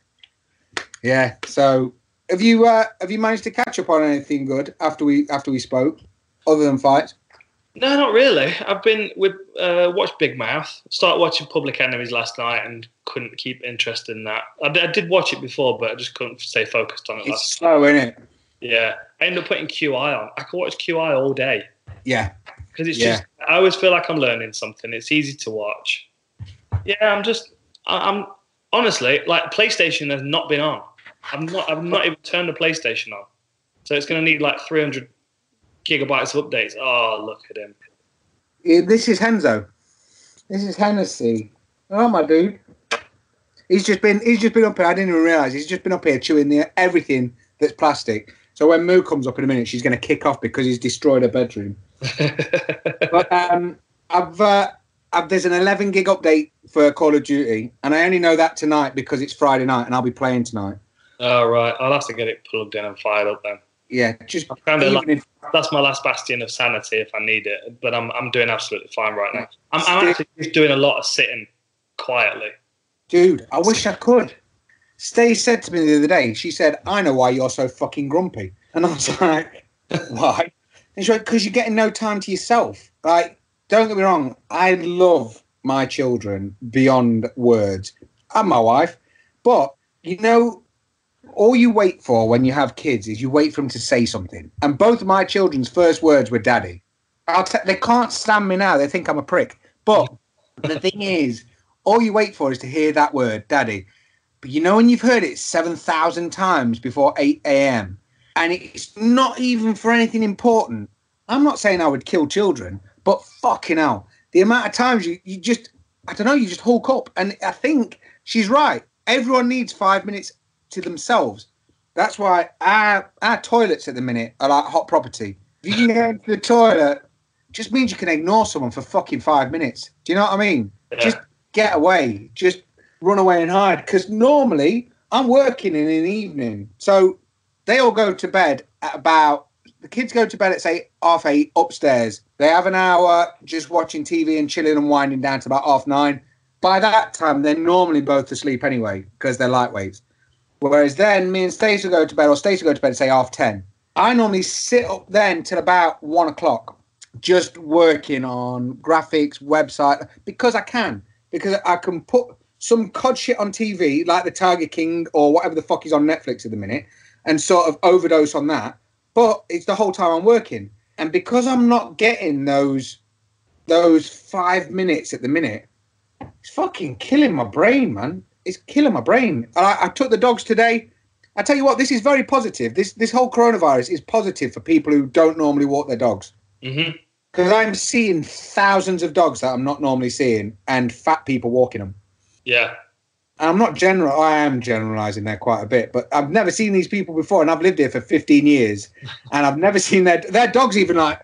Yeah. So, have you uh, have you managed to catch up on anything good after we after we spoke, other than fights? No, not really. I've been with uh, watched Big Mouth. Started watching Public Enemies last night and couldn't keep interest in that. I, d- I did watch it before, but I just couldn't stay focused on it. It's last slow, night. isn't it? Yeah. I ended up putting Q I on. I could watch Q I all day. Yeah. Because it's yeah. just, I always feel like I'm learning something. It's easy to watch. Yeah, I'm just, I- I'm honestly like PlayStation has not been on. I'm not, I've not even turned the PlayStation on, so it's going to need like three hundred gigabytes of updates. Oh, look at him. Yeah, this is Henzo. This is Hennessy. Oh, my dude. He's just been, he's just been up here. I didn't even realise he's just been up here chewing the everything that's plastic. So when Moo comes up in a minute, she's going to kick off because he's destroyed her bedroom. But um, I've, uh, I've there's an eleven gig update for Call of Duty, and I only know that tonight because it's Friday night, and I'll be playing tonight. Oh, right. I'll have to get it plugged in and fired up then. Yeah, just Kind of even like, if, that's my last bastion of sanity if I need it, but I'm I'm doing absolutely fine right now. I'm, I'm actually just doing a lot of sitting quietly. dude, I wish I could. Stay said to me the other day, she said, I know why you're so fucking grumpy. And I was like, why? And she's like, because you're getting no time to yourself. Like, don't get me wrong, I love my children beyond words and my wife. But, you know, all you wait for when you have kids is you wait for them to say something. And both of my children's first words were daddy. I'll t- they can't stand me now. They think I'm a prick. But the thing is, all you wait for is to hear that word, daddy. But you know when you've heard it seven thousand times before eight a.m. and it's not even for anything important. I'm not saying I would kill children, but fucking hell. The amount of times you, you just, I don't know, you just hulk up. And I think she's right. Everyone needs five minutes to themselves. That's why our, our toilets at the minute are like hot property. If you can get into the toilet, it just means you can ignore someone for fucking five minutes. Do you know what I mean? Yeah. Just get away. Just run away and hide. Because normally I'm working in an evening. So they all go to bed at about, the kids go to bed at, say, half eight upstairs. They have an hour just watching T V and chilling and winding down to about half nine. By that time, they're normally both asleep anyway because they're lightweights. Whereas then me and Stacey go to bed, or Stacey go to bed at, say, half ten. I normally sit up then till about one o'clock just working on graphics, website, because I can. Because I can put some cod shit on T V, like the Tiger King or whatever the fuck is on Netflix at the minute, and sort of overdose on that. But it's the whole time I'm working. And because I'm not getting those those five minutes at the minute, it's fucking killing my brain, man. It's killing my brain. I, I took the dogs today. I tell you what, this is very positive. This this whole coronavirus is positive for people who don't normally walk their dogs. Mm-hmm. Because I'm seeing thousands of dogs that I'm not normally seeing, and fat people walking them. Yeah. And I'm not general. I am generalising there quite a bit, but I've never seen these people before, and I've lived here for fifteen years, and I've never seen their their dogs even like.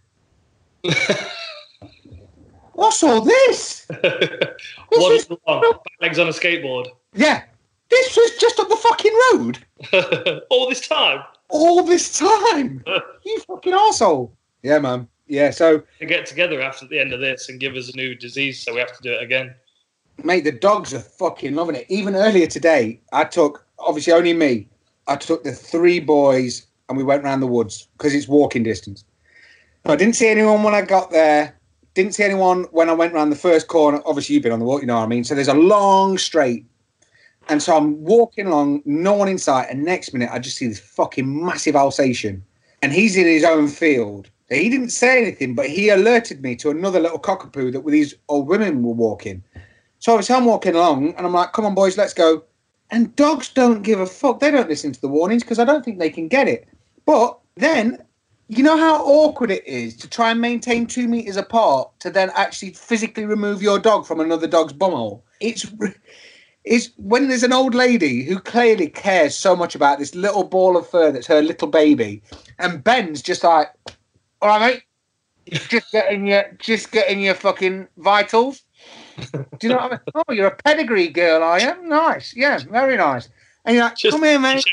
What's all this? What's long? Back legs on a skateboard. Yeah, this was just up the fucking road All this time. all this time. You fucking arsehole. Yeah, man. Yeah, so To get together after the end of this and give us a new disease, so we have to do it again. mate, the dogs are fucking loving it. Even earlier today, I took, obviously only me, I took the three boys and we went round the woods because it's walking distance. I didn't see anyone when I got there. Didn't see anyone when I went round the first corner. Obviously, you've been on the walk, you know what I mean? So there's a long straight. And so I'm walking along, no one in sight. And next minute, I just see this fucking massive Alsatian. And he's in his own field. He didn't say anything, but he alerted me to another little cockapoo that these old women were walking. So obviously I'm walking along and I'm like, come on, boys, let's go. And dogs don't give a fuck. They don't listen to the warnings because I don't think they can get it. But then, you know how awkward it is to try and maintain two meters apart to then actually physically remove your dog from another dog's bumhole? It's, it's when there's an old lady who clearly cares so much about this little ball of fur that's her little baby. And Ben's just like, all right, mate, just getting your, just getting your fucking vitals. Do you know what I mean? Oh, you're a pedigree girl, are you? Nice. Yeah, very nice. And you're like, Just- come here, mate.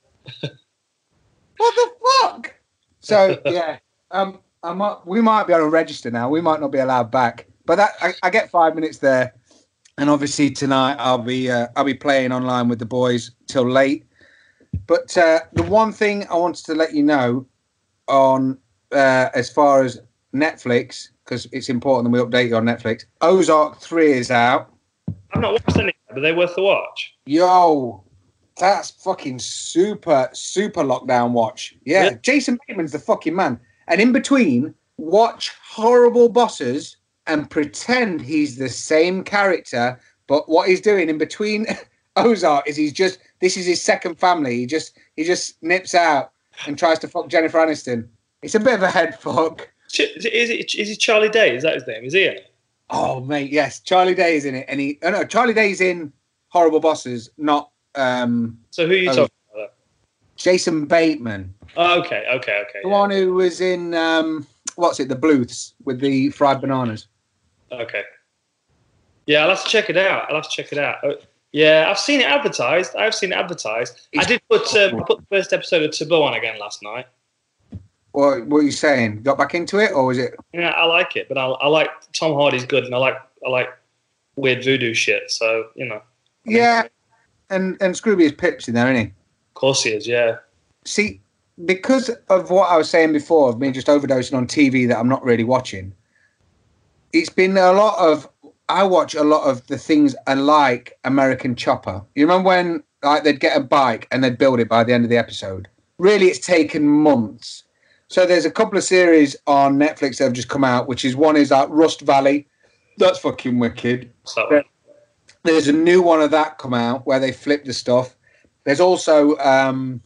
What the fuck? So, yeah, um, I might, we might be on a register now. We might not be allowed back. But that I, I get five minutes there. And obviously tonight I'll be uh, I'll be playing online with the boys till late. But uh, the one thing I wanted to let you know on uh, as far as Netflix, because it's important that we update you on Netflix, Ozark three is out. I've not watched any. Are they worth the watch? Yo, that's fucking super, super lockdown watch. Yeah, Really? Jason Bateman's the fucking man. And in between, watch Horrible Bosses and pretend he's the same character, but what he's doing in between Ozark is he's just this is his second family. He just he just nips out and tries to fuck Jennifer Aniston. It's a bit of a head fuck. Is it is he Charlie Day? Is that his name? Is he in it? Oh mate, yes, Charlie Day is in it, and he oh no, Charlie Day's in Horrible Bosses, not um. So who are you talking about? Jason Bateman. Oh, okay, okay, okay. The yeah. one who was in um, what's it, the Bluths with the fried bananas. Okay. Yeah, I'll have to check it out. I'll have to check it out. Uh, yeah, I've seen it advertised. I've seen it advertised. It's I did put um, put the first episode of Taboo on again last night. What, what are you saying? Got back into it, or was it? Yeah, I like it, but I, I like Tom Hardy's good, and I like I like weird voodoo shit. So you know. I mean, Yeah, and and Scrooby is Pips in there, isn't he? Of course he is. Yeah. See, because of what I was saying before, of me just overdosing on T V that I'm not really watching. It's been a lot of. I watch a lot of the things I like American Chopper. You remember when like they'd get a bike and they'd build it by the end of the episode? Really, it's taken months. So there's a couple of series on Netflix that have just come out, which is one is like Rust Valley. That's fucking wicked. So, There's a new one of that come out where they flip the stuff. There's also um,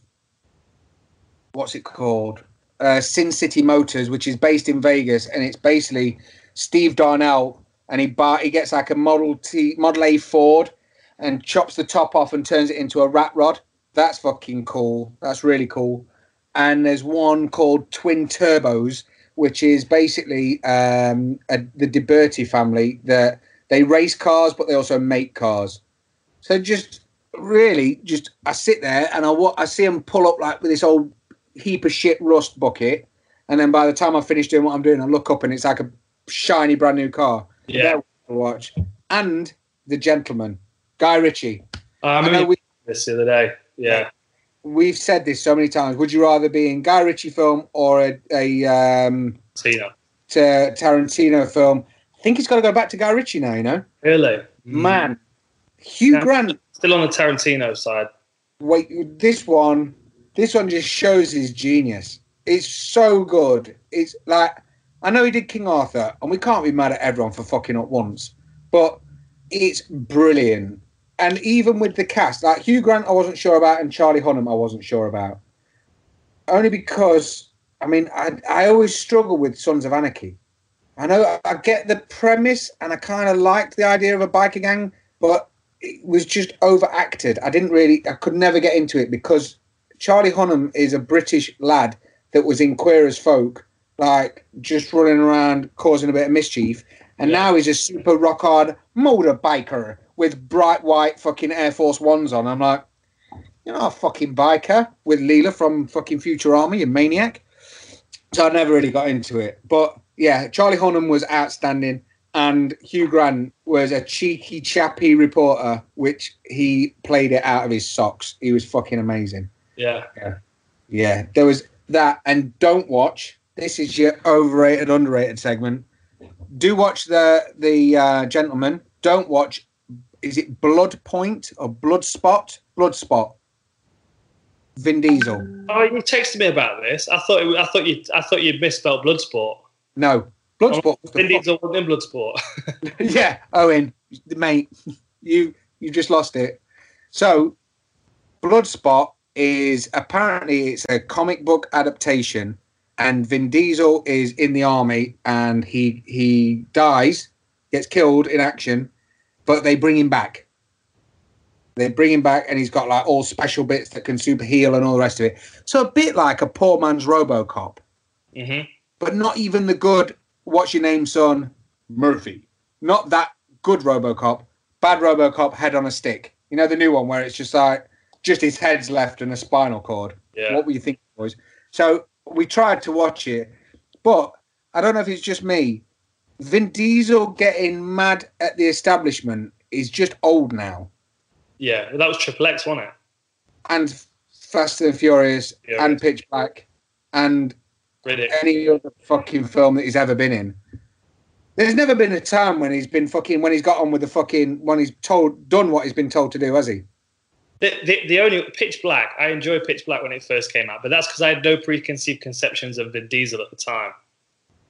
what's it called? Uh, Sin City Motors, which is based in Vegas, and it's basically Steve Darnell, and he bar- he gets like a Model T, Model A Ford, and chops the top off and turns it into a rat rod. That's fucking cool. That's really cool. And there's one called Twin Turbos, which is basically um, a, the DeBerti family that they race cars, but they also make cars. So just really, just I sit there and I I see them pull up like with this old heap of shit rust bucket, and then by the time I finish doing what I'm doing, I look up and it's like a shiny brand new car. yeah. To watch. And The Gentleman, Guy Ritchie. Uh, I I know remember we- this the other day. Yeah. We've said this so many times. Would you rather be in Guy Ritchie film or a, a um, Tina. t- Tarantino film? I think it's got to go back to Guy Ritchie now, you know? Really? Man. Hugh Yeah. Grant. Still on the Tarantino side. Wait, this one, this one just shows his genius. It's so good. It's like, I know he did King Arthur, and we can't be mad at everyone for fucking up once, but it's brilliant. And even with the cast, like Hugh Grant, I wasn't sure about, and Charlie Hunnam, I wasn't sure about. Only because, I mean, I, I always struggle with Sons of Anarchy. I know I get the premise, and I kind of liked the idea of a biker gang, but it was just overacted. I didn't really, I could never get into it because Charlie Hunnam is a British lad that was in Queer as Folk, like just running around causing a bit of mischief. And Yeah. now he's a super rock hard motorbiker with bright white fucking Air Force Ones on. I'm like, you're not a fucking biker with Leela from fucking Futurama, you maniac. So I never really got into it. But yeah, Charlie Hunnam was outstanding. And Hugh Grant was a cheeky, chappy reporter, which he played it out of his socks. He was fucking amazing. Yeah. Yeah, there was that. And don't watch. This is your overrated, underrated segment. Do watch the the uh, Gentleman. Don't watch. Is it Blood Point or Blood Spot? Blood Spot. Vin Diesel. Oh, you texted me about this. I thought it, I thought you I thought you'd misspelled Bloodsport. No, Bloodsport. was the Vin fuck- Diesel wasn't in Bloodsport. Yeah, Owen, mate, you you just lost it. So, Bloodspot is apparently it's a comic book adaptation, and Vin Diesel is in the army, and he he dies, gets killed in action, but they bring him back. They bring him back, and he's got like all special bits that can super heal and all the rest of it. So a bit like a poor man's RoboCop, Mm-hmm. but not even the good. What's your name, son? Murphy. Not that good RoboCop. Bad RoboCop, head on a stick. You know the new one where it's just like just his head's left and a spinal cord. Yeah. What were you thinking, boys? So we tried to watch it, but I don't know if it's just me. Vin Diesel getting mad at the establishment is just old now. Yeah, that was Triple X, wasn't it? And Fast and Furious Yeah. and Pitch Black and Riddick. any other fucking film that he's ever been in. There's never been a time when he's been fucking when he's got on with the fucking when he's told done what he's been told to do, has he? The, the, the only Pitch Black, I enjoyed Pitch Black when it first came out, but that's because I had no preconceived conceptions of Vin Diesel at the time.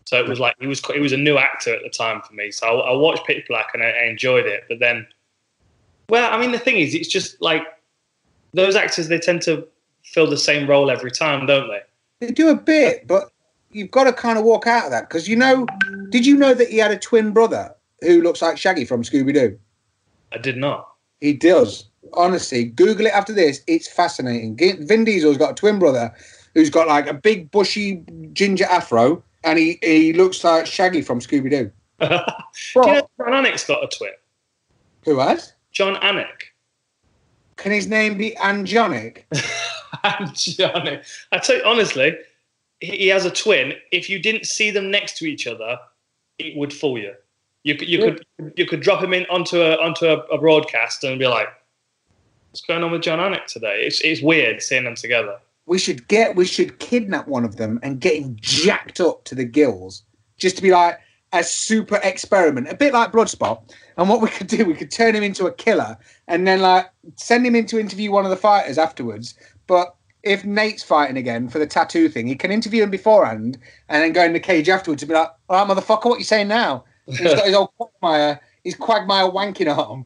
So it was like he was he was a new actor at the time for me. So I, I watched Pitch Black and I, I enjoyed it. But then, well, I mean, the thing is, it's just like those actors, they tend to fill the same role every time, don't they? They do a bit, but you've got to kind of walk out of that. Because, you know, did you know that he had a twin brother who looks like Shaggy from Scooby-Doo? I did not. He does. Honestly, Google it after this. It's fascinating. Vin Diesel's got a twin brother who's got like a big bushy ginger afro, and he, he looks like Shaggy from Scooby-Doo. Do you know John Anik's got a twin? Who has? John Anik. Can his name be Angelic? Angelic. I tell you, honestly, he, he has a twin. If you didn't see them next to each other, it would fool you. You could you yeah. could you could drop him in onto a onto a, a broadcast and be like, "What's going on with John Anik today?" It's it's weird seeing them together. We should get we should kidnap one of them and get him jacked up to the gills, just to be like a super experiment, a bit like Bloodspot. And what we could do, we could turn him into a killer and then like send him in to interview one of the fighters afterwards. But if Nate's fighting again for the tattoo thing, he can interview him beforehand and then go in the cage afterwards and be like, "All right, motherfucker, what you saying now?" And he's got his old Quagmire, his Quagmire wanking arm.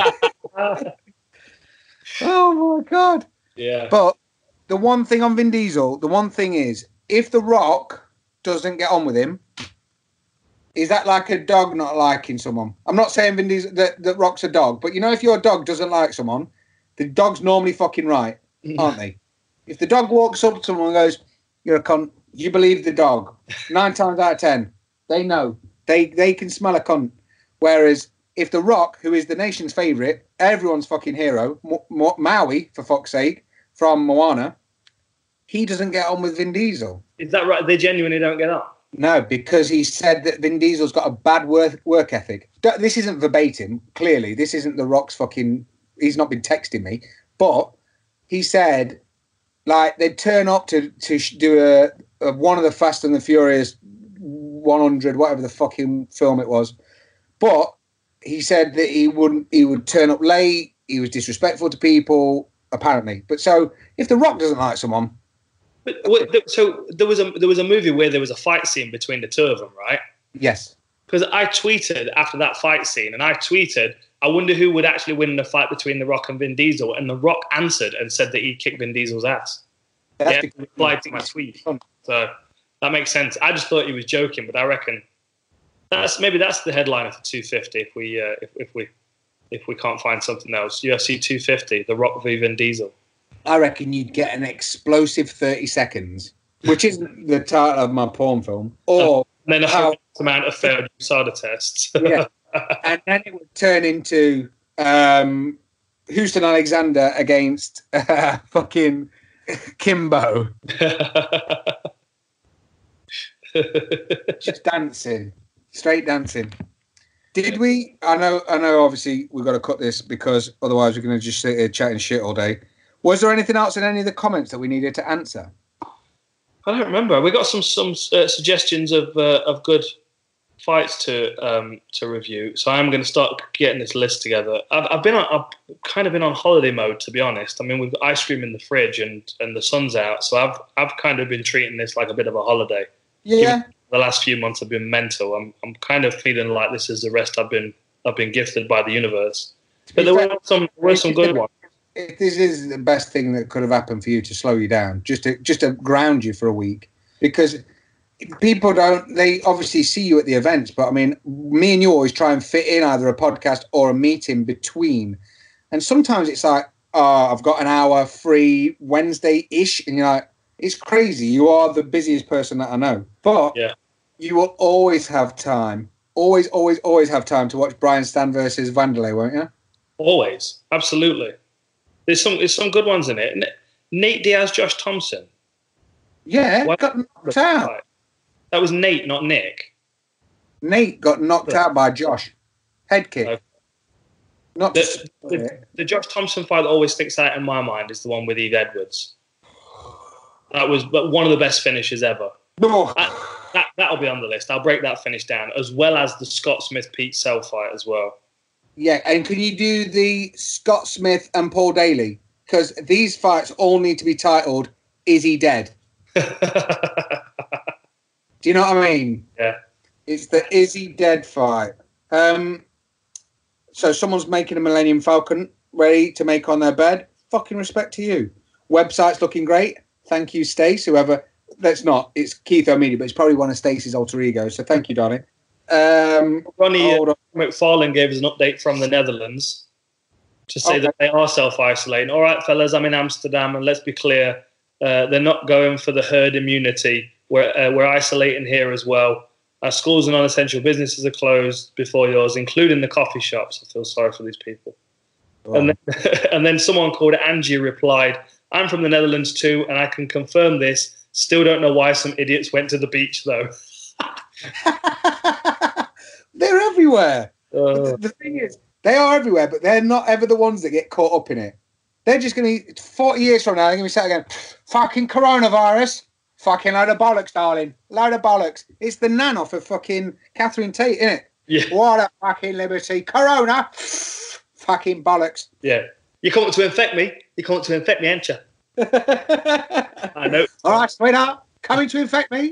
Oh my God. Yeah. But the one thing on Vin Diesel, the one thing is, if The Rock doesn't get on with him, is that like a dog not liking someone? I'm not saying Vin Diesel, that, that Rock's a dog, but you know, if your dog doesn't like someone, the dog's normally fucking right, aren't they? If the dog walks up to someone and goes, "You're a cunt," you believe the dog. Nine times out of ten, they know. They they can smell a cunt. Whereas if The Rock, who is the nation's favourite, everyone's fucking hero, Mo- Mo- Maui, for fuck's sake, from Moana, he doesn't get on with Vin Diesel. Is that right? They genuinely don't get on? No, because he said that Vin Diesel's got a bad work, work ethic. This isn't verbatim, clearly. This isn't The Rock's fucking... He's not been texting me. But he said, like, they'd turn up to, to do a, a one of the Fast and the Furious one hundred, whatever the fucking film it was. But he said that he wouldn't... He would turn up late. He was disrespectful to people, apparently. But so, if The Rock doesn't like someone... But, so there was a there was a movie where there was a fight scene between the two of them, right? Yes. Because I tweeted after that fight scene, and I tweeted, "I wonder who would actually win the fight between The Rock and Vin Diesel." And The Rock answered and said that he'd kick Vin Diesel's ass. That's yeah, he replied to my tweet. So that makes sense. I just thought he was joking, but I reckon that's maybe that's the headline for two fifty if we uh, if if we if we can't find something else. U F C two fifty, The Rock v Vin Diesel. I reckon you'd get an explosive thirty seconds, which isn't the title of my porn film. Or and then a how, amount of failed U S A D A tests. Yeah. And then it would turn into um, Houston Alexander against uh, fucking Kimbo. Just dancing. Straight dancing. Did we? I know, I know, obviously, we've got to cut this because otherwise we're going to just sit here chatting shit all day. Was there anything else in any of the comments that we needed to answer? I don't remember. We got some some uh, suggestions of uh, of good fights to um, to review. So I'm going to start getting this list together. I've, I've been on, I've kind of been on holiday mode, to be honest. I mean, we've got ice cream in the fridge and, and the sun's out, so I've I've kind of been treating this like a bit of a holiday. Yeah. Even the last few months have been mental. I'm I'm kind of feeling like this is the rest I've been I've been gifted by the universe. But there were some there were some good ones. This is the best thing that could have happened for you to slow you down, just to just to ground you for a week, because people don't. They obviously see you at the events, but I mean, me and you always try and fit in either a podcast or a meeting between, and sometimes it's like, oh, I've got an hour free Wednesday-ish, and you're like, it's crazy. You are the busiest person that I know, but yeah. You will always have time, always, always, always have time to watch Brian Stan versus Vanderlei, won't you? Always, absolutely. There's some there's some good ones in it. Nate Diaz, Josh Thompson. Yeah, Why got knocked out. That was Nate, not Nick. Nate got knocked out by Josh. Head kick. Okay. Not the, the, the Josh Thompson fight that always sticks out in my mind is the one with Eve Edwards. That was one of the best finishes ever. Oh. That, that, that'll be on the list. I'll break that finish down, as well as the Scott Smith-Pete Cell fight as well. Yeah, and can you do the Scott Smith and Paul Daly? Because these fights all need to be titled, Is He Dead? Do you know what I mean? Yeah. It's the is he dead fight. Um, so someone's making a Millennium Falcon ready to make on their bed. Fucking respect to you. Website's looking great. Thank you, Stace. Whoever. That's not. It's Keith O'Meara, but it's probably one of Stace's alter egos. So thank you, darling. Um, Ronnie uh, McFarlane gave us an update from the Netherlands to say okay. that they are self-isolating. All right, fellas, I'm in Amsterdam, and let's be clear, uh, they're not going for the herd immunity. We're, uh, we're isolating here as well. Our schools and non-essential businesses are closed before yours, including the coffee shops. I feel sorry for these people. Wow. And, then, and then someone called Angie replied, I'm from the Netherlands too, and I can confirm this. Still don't know why some idiots went to the beach, though. They're everywhere. Uh, the, the thing is, they are everywhere, but they're not ever the ones that get caught up in it. They're just going to, forty years from now, they're going to be sat again, fucking coronavirus. Fucking load of bollocks, darling. Load of bollocks. It's the nan off of fucking Catherine Tate, isn't it? Yeah. What a fucking liberty. Corona. Fucking bollocks. Yeah. You come up to infect me. You come up to infect me, ain't you? I know. All right, sweetheart. Coming to infect me.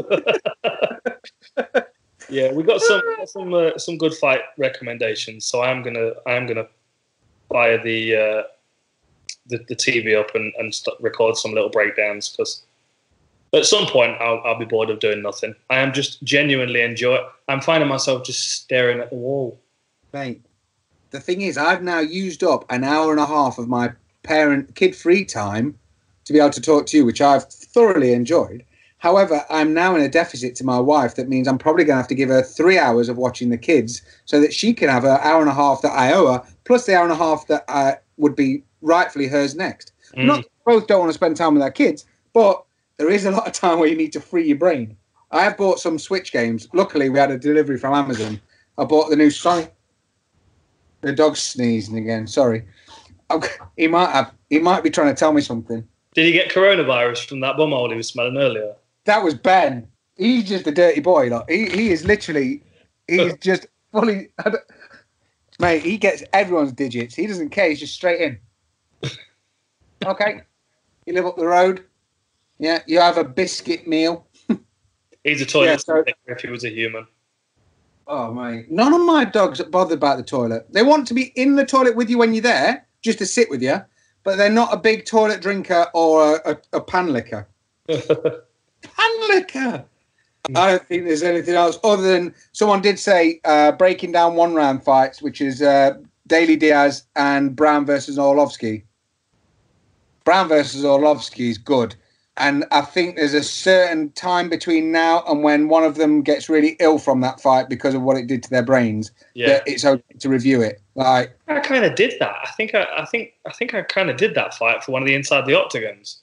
Yeah, we got some some uh, some good fight recommendations. So I am gonna I am gonna fire the uh, the, the T V up and and st- record some little breakdowns because at some point I'll I'll be bored of doing nothing. I am just genuinely enjoy it. I'm finding myself just staring at the wall. Mate, the thing is, I've now used up an hour and a half of my parent kid free time to be able to talk to you, which I've thoroughly enjoyed. However, I'm now in a deficit to my wife. That means I'm probably going to have to give her three hours of watching the kids so that she can have an hour and a half that I owe her, plus the hour and a half that I would be rightfully hers next. Mm. Not both don't want to spend time with their kids, but there is a lot of time where you need to free your brain. I have bought some Switch games. Luckily, we had a delivery from Amazon. I bought the new Sonic. The dog's sneezing again. Sorry. He might have. He might be trying to tell me something. Did he get coronavirus from that bumhole he was smelling earlier? That was Ben. He's just a dirty boy. Like he, he is literally. He's just fully. Mate, he gets everyone's digits. He doesn't care. He's just straight in. Okay. You live up the road. Yeah. You have a biscuit meal. He's a toilet Yeah, so- if he was a human. Oh, mate. None of my dogs are bothered about the toilet. They want to be in the toilet with you when you're there, just to sit with you, but they're not a big toilet drinker or a, a, a pan licker. Pan licker! I don't think there's anything else other than someone did say uh, breaking down one round fights, which is uh, Daly Diaz and Brown versus Orlovsky. Brown versus Orlovsky is good. And I think there's a certain time between now and when one of them gets really ill from that fight because of what it did to their brains. Yeah, that it's okay to review it. Like I kind of did that. I think I, I think I think I kind of did that fight for one of the Inside the Octagons.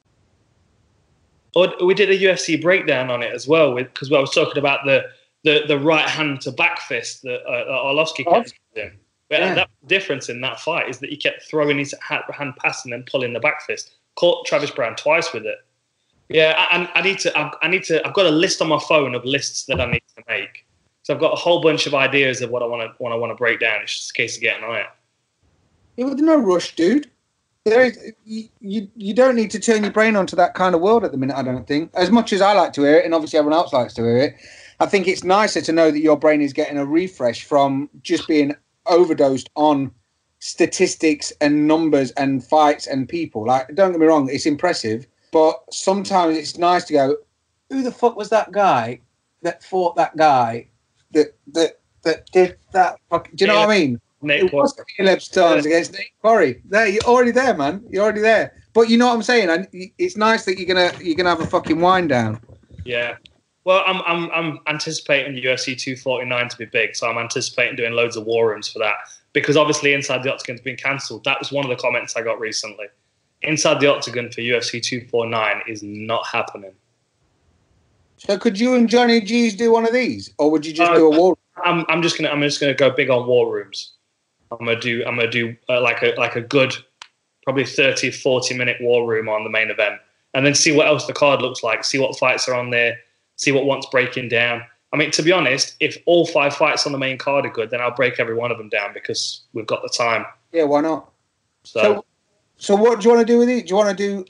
Or we did a U F C breakdown on it as well, with because I was talking about the, the, the right hand to back fist that uh, Orlovsky kept doing. But Yeah. that difference in that fight is that he kept throwing his hand past and then pulling the back fist. Caught Travis Brown twice with it. Yeah, I, I need to. I, I need to. I've got a list on my phone of lists that I need to make. So I've got a whole bunch of ideas of what I want to. What I want to break down. It's just a case of getting on it. Yeah, there's no rush, dude. There is, you, you, you don't need to turn your brain onto that kind of world at the minute, I don't think. As much as I like to hear it, and obviously everyone else likes to hear it, I think it's nicer to know that your brain is getting a refresh from just being overdosed on statistics and numbers and fights and people. Like, don't get me wrong, it's impressive, but sometimes it's nice to go, who the fuck was that guy that fought that guy that that that did that? Fuck, do you know what I mean? Nate It was Caleb Starnes against Nate Quarry. There, you're already there, man. You're already there. But you know what I'm saying? And it's nice that you're gonna you're gonna have a fucking wind down. Yeah. Well, I'm I'm I'm anticipating U F C two forty-nine to be big, so I'm anticipating doing loads of war rooms for that. Because obviously Inside the Octagon's been cancelled. That was one of the comments I got recently. Inside the Octagon for U F C two forty-nine is not happening. So could you and Johnny G's do one of these, or would you just Uh, do a war? I'm I'm just gonna I'm just gonna go big on war rooms. I'm gonna do I'm gonna do uh, like a like a good probably thirty, forty minute war room on the main event, and then see what else the card looks like. See what fights are on there. See what one's breaking down. I mean, to be honest, if all five fights on the main card are good, then I'll break every one of them down because we've got the time. Yeah, why not? So, So, so what do you want to do with it? Do you want to do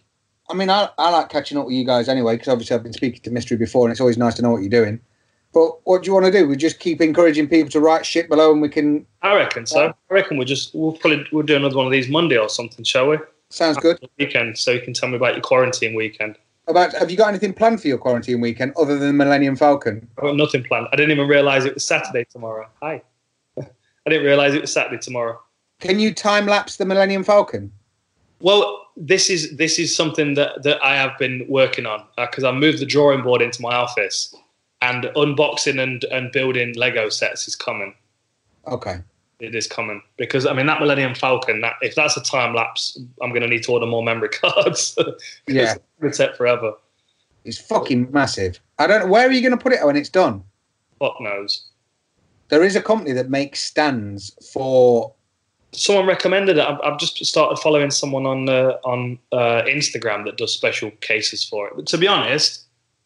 I mean, I, I like catching up with you guys anyway, because obviously I've been speaking to Mystery before, and it's always nice to know what you're doing. But what do you want to do? We just keep encouraging people to write shit below, and we can. I reckon so. I reckon we'll just we'll probably we'll do another one of these Monday or something, shall we? Sounds good. Weekend, so you can tell me about your quarantine weekend. About have you got anything planned for your quarantine weekend other than Millennium Falcon? I've got nothing planned. I didn't even realise it was Saturday tomorrow. Hi. I didn't realise it was Saturday tomorrow. Can you time lapse the Millennium Falcon? Well, this is this is something that, that I have been working on because uh, I moved the drawing board into my office, and unboxing and, and building Lego sets is coming. Okay. It is coming because I mean that Millennium Falcon. That if that's a time lapse, I'm going to need to order more memory cards. Yeah, it's set forever. It's fucking massive. I don't know where are you going to put it when it's done. Fuck knows. There is a company that makes stands for. Someone recommended it. I've, I've just started following someone on uh, on uh, Instagram that does special cases for it. But to be honest,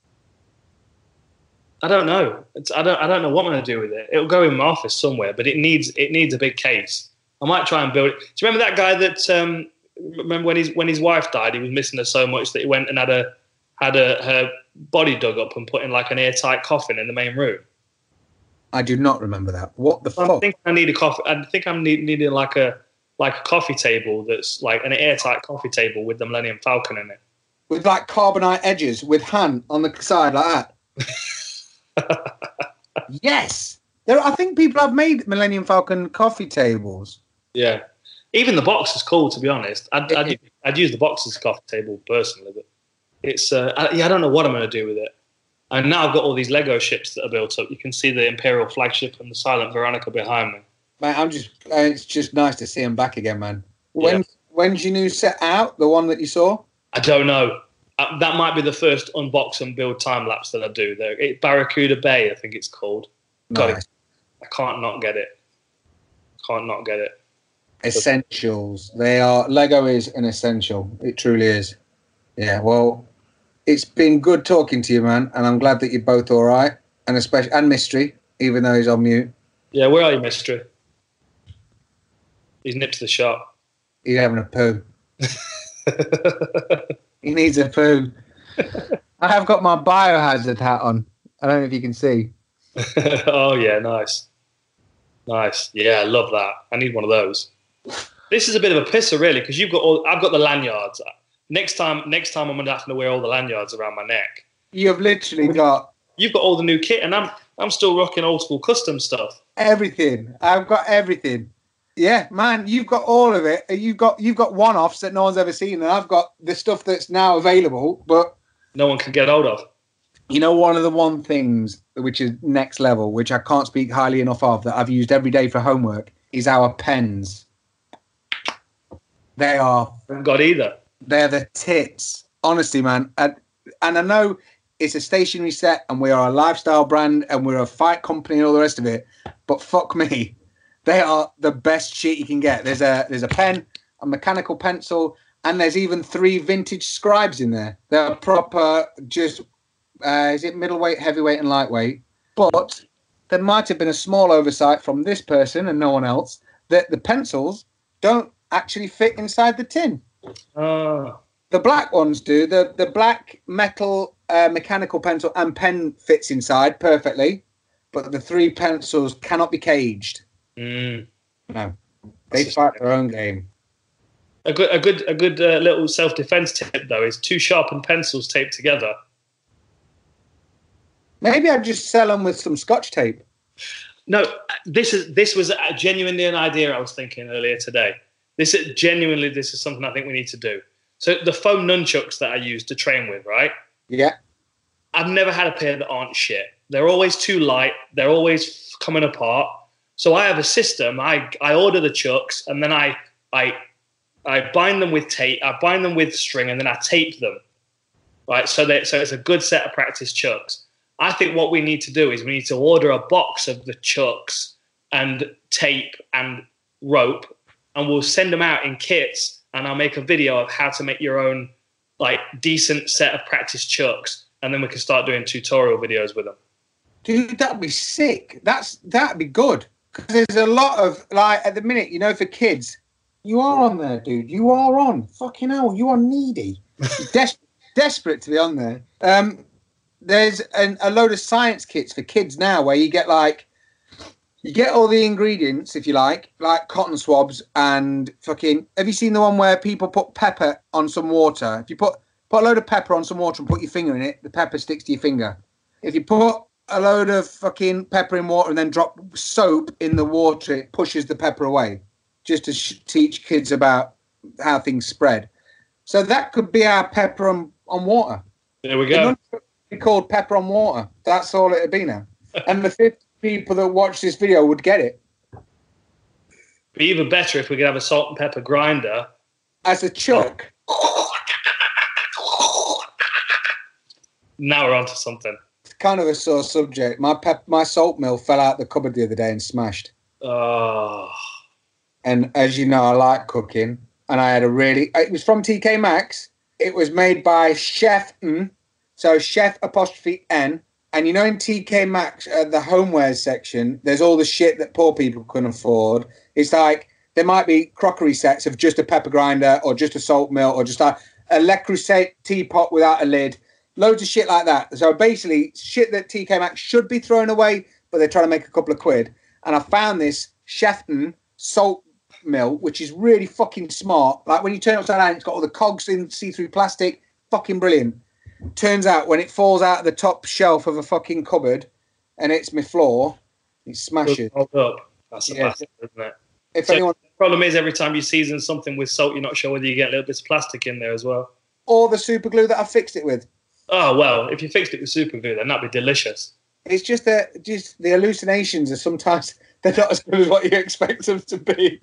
I don't know. It's, I don't. I don't know what I'm going to do with it. It'll go in my office somewhere, but it needs it needs a big case. I might try and build it. Do you remember that guy that? Um, remember when his when his wife died? He was missing her so much that he went and had a had a her body dug up and put in like an airtight coffin in the main room. I do not remember that. What the I fuck? think I need a coffee. I think I'm need, needing like a like a coffee table that's like an airtight coffee table with the Millennium Falcon in it, with like carbonite edges, with Han on the side like that. Yes, there. I think people have made Millennium Falcon coffee tables. Yeah, even the box is cool. To be honest, I'd I'd, I'd use the box as a coffee table personally, but it's uh, I, yeah, I don't know what I'm going to do with it. And now I've got all these Lego ships that are built up. You can see the Imperial flagship and the Silent Veronica behind me. Man, I'm just. Uh, it's just nice to see them back again, man. When yeah. When's your new set out? The one that you saw? I don't know. Uh, that might be the first unbox and build time lapse that I do. There, it, Barracuda Bay, I think it's called. Got Nice. it. I can't not get it. Can't not get it. Essentials. They are. Lego is an essential. It truly is. Yeah. Well. It's been good talking to you, man, and I'm glad that you're both all right, and especially and Mystery, even though he's on mute. Yeah, where are you, Mystery? He's nipped to the shop. He's having a poo. He needs a poo. I have got my biohazard hat on. I don't know if you can see. Oh yeah, nice, nice. Yeah, I love that. I need one of those. This is a bit of a pisser, really, because you've got all. I've got the lanyards. Next time, next time I'm gonna have to wear all the lanyards around my neck. You've literally got. You've got all the new kit, and I'm I'm still rocking old school custom stuff. Everything. I've got everything. Yeah, man, you've got all of it. You've got you've got one-offs that no one's ever seen, and I've got the stuff that's now available, but no one can get hold of. You know, one of the one things which is next level, which I can't speak highly enough of, that I've used every day for homework, is our pens. They are. I haven't got either. They're the tits, honestly, man. And, and I know it's a stationery set, and we are a lifestyle brand, and we're a fight company, and all the rest of it. But fuck me, they are the best shit you can get. There's a there's a pen, a mechanical pencil, and there's even three vintage scribes in there. They're proper, just uh, is it middleweight, heavyweight, and lightweight? But there might have been a small oversight from this person and no one else that the pencils don't actually fit inside the tin. Oh. The black ones do. The the black metal uh, mechanical pencil and pen fits inside perfectly, but the three pencils cannot be caged. Mm. No, they That's fight their own game. A good a good a good uh, little self defense tip though is two sharpened pencils taped together. Maybe I'd just sell them with some Scotch tape. No, this is this was a genuinely an idea I was thinking earlier today. This is genuinely, this is something I think we need to do. So the foam nunchucks that I use to train with, right? Yeah. I've never had a pair that aren't shit. They're always too light. They're always coming apart. So I have a system. I, I order the chucks and then I I I bind them with tape. I bind them with string and then I tape them, right? So that so it's a good set of practice chucks. I think what we need to do is we need to order a box of the chucks and tape and rope, and we'll send them out in kits, and I'll make a video of how to make your own like decent set of practice chucks, and then we can start doing tutorial videos with them. Dude, that'd be sick. That's that'd be good. Because there's a lot of, like, at the minute, you know, for kids, you are on there, dude. You are on. Fucking hell, you are needy. Des- desperate to be on there. Um, there's an, a load of science kits for kids now where you get like, you get all the ingredients, if you like, like cotton swabs and fucking. Have you seen the one where people put pepper on some water? If you put put a load of pepper on some water and put your finger in it, the pepper sticks to your finger. If you put a load of fucking pepper in water and then drop soap in the water, it pushes the pepper away, just to sh- teach kids about how things spread. So that could be our pepper on, on water. There we go. It would be called pepper on water. That's all it'd be now. And the fifty people that watch this video would get it. Be even better if we could have a salt and pepper grinder. As a chuck. Now we're onto something. It's kind of a sore subject. My pep, my salt mill fell out the cupboard the other day and smashed. Oh. And as you know, I like cooking. And I had a really... It was from T K Maxx. It was made by Chef N. So Chef apostrophe N. And you know in T K Maxx, uh, the homewares section, there's all the shit that poor people can afford. It's like, there might be crockery sets of just a pepper grinder or just a salt mill or just a, a Le Creuset teapot without a lid. Loads of shit like that. So basically, shit that T K Maxx should be thrown away, but they're trying to make a couple of quid. And I found this Chefton salt mill, which is really fucking smart. Like when you turn it upside down, it's got all the cogs in see-through plastic. Fucking brilliant. Turns out when it falls out of the top shelf of a fucking cupboard and it's my floor, it smashes. Hold up. That's a Yeah. bastard, isn't it? If So anyone, the problem is every time you season something with salt, you're not sure whether you get little bits of plastic in there as well. or the super glue that I fixed it with. Oh, well, if you fixed it with super glue, then that'd be delicious. It's just that just the hallucinations are sometimes they're not as good as what you expect them to be.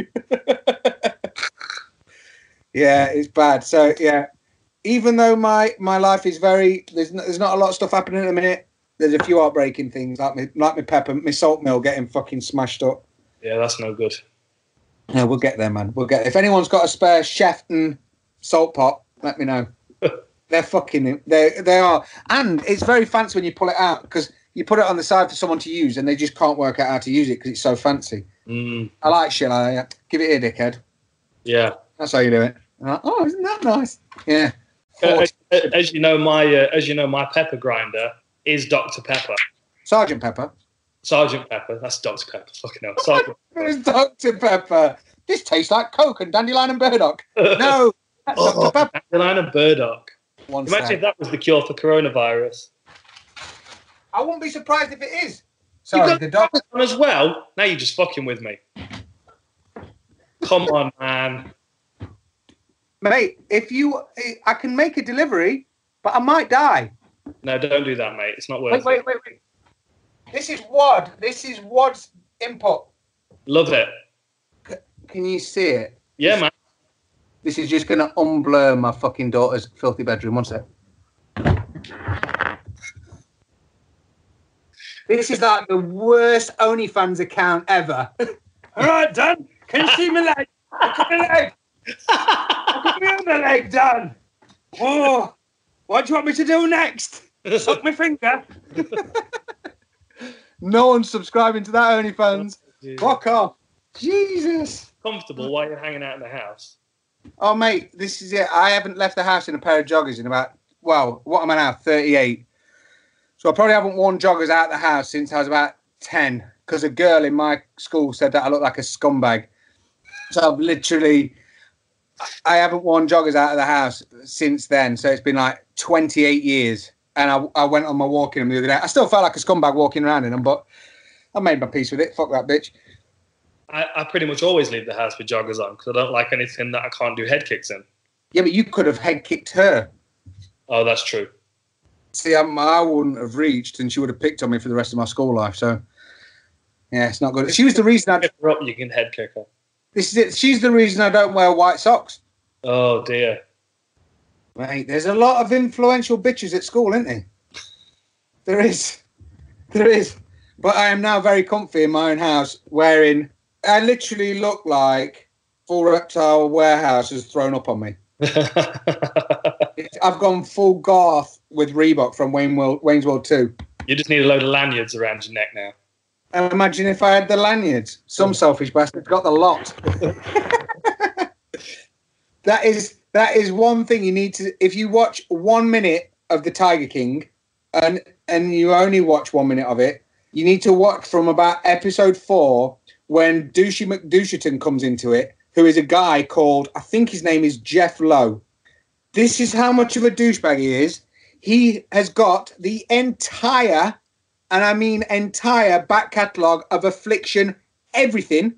Yeah, it's bad. So yeah, even though my my life is very there's no, there's not a lot of stuff happening at the minute. There's a few heartbreaking things like my like my pepper, my salt mill getting fucking smashed up. Yeah, that's no good. Yeah, we'll get there, man. We'll get. If anyone's got a spare Shefton salt pot, let me know. They're fucking. They they are, and it's very fancy when you pull it out because you put it on the side for someone to use, and they just can't work out how to use it because it's so fancy. Mm, I like shit like that. Give it here, dickhead. yeah. That's how you do it. I'm like, oh, isn't that nice? Yeah. Uh, as, as you know, my uh, as you know, my pepper grinder is Doctor Pepper, Sergeant Pepper. Sergeant Pepper. That's Doctor Pepper. Fucking hell, Sergeant. It's Doctor Pepper. This tastes like Coke and Dandelion and Burdock. No, that's Oh, Doctor Pepper. Dandelion and Burdock. One Imagine sec. if that was the cure for coronavirus. I wouldn't be surprised if it is. You Sorry, got the doctor. on as well. Now you're just fucking with me. Come on, man. Mate, if you, I can make a delivery, but I might die. No, don't do that, mate. It's not worth Wait, it. wait, wait, wait. This is Wad. This is Wad's input. Love it. Can you see it? Yeah, man. This is just going to unblur my fucking daughter's filthy bedroom. One sec. This is like the worst OnlyFans account ever. All right, Dan. Can you see my leg? Look at my leg. Look at my other leg, Dan. Oh, what do you want me to do next? Suck my finger. No one's subscribing to that OnlyFans. Dude. Fuck off. Jesus. Comfortable while you're hanging out in the house. Oh, mate, this is it. I haven't left the house in a pair of joggers in about, well, what am I now? thirty-eight. So I probably haven't worn joggers out of the house since I was about ten because a girl in my school said that I look like a scumbag. So I've literally, I haven't worn joggers out of the house since then. So it's been like twenty-eight years. And I, I went on my walk in them the other day. I still felt like a scumbag walking around in them, but I made my peace with it. Fuck that bitch. I, I pretty much always leave the house with joggers on because I don't like anything that I can't do head kicks in. Yeah, but you could have head kicked her. Oh, that's true. See, I, I wouldn't have reached, and she would have picked on me for the rest of my school life. So, yeah, it's not good. She was the reason I. Pick her up, you can head kick her. This is it. She's the reason I don't wear white socks. Oh, dear. Mate, there's a lot of influential bitches at school, isn't there? There is. There is. But I am now very comfy in my own house, wearing. I literally look like full reptile warehouse has thrown up on me. It's, I've gone full Garth with Reebok from Wayne World, Wayne's World two. You just need a load of lanyards around your neck now. And imagine if I had the lanyards. Some selfish bastard got the lot. That is that is one thing you need to. If you watch one minute of the Tiger King, and and you only watch one minute of it, you need to watch from about episode four when Douchey McDoucherton comes into it, who is a guy called, I think his name is Jeff Lowe. This is how much of a douchebag he is. He has got the entire, and I mean entire, back catalogue of Affliction, everything.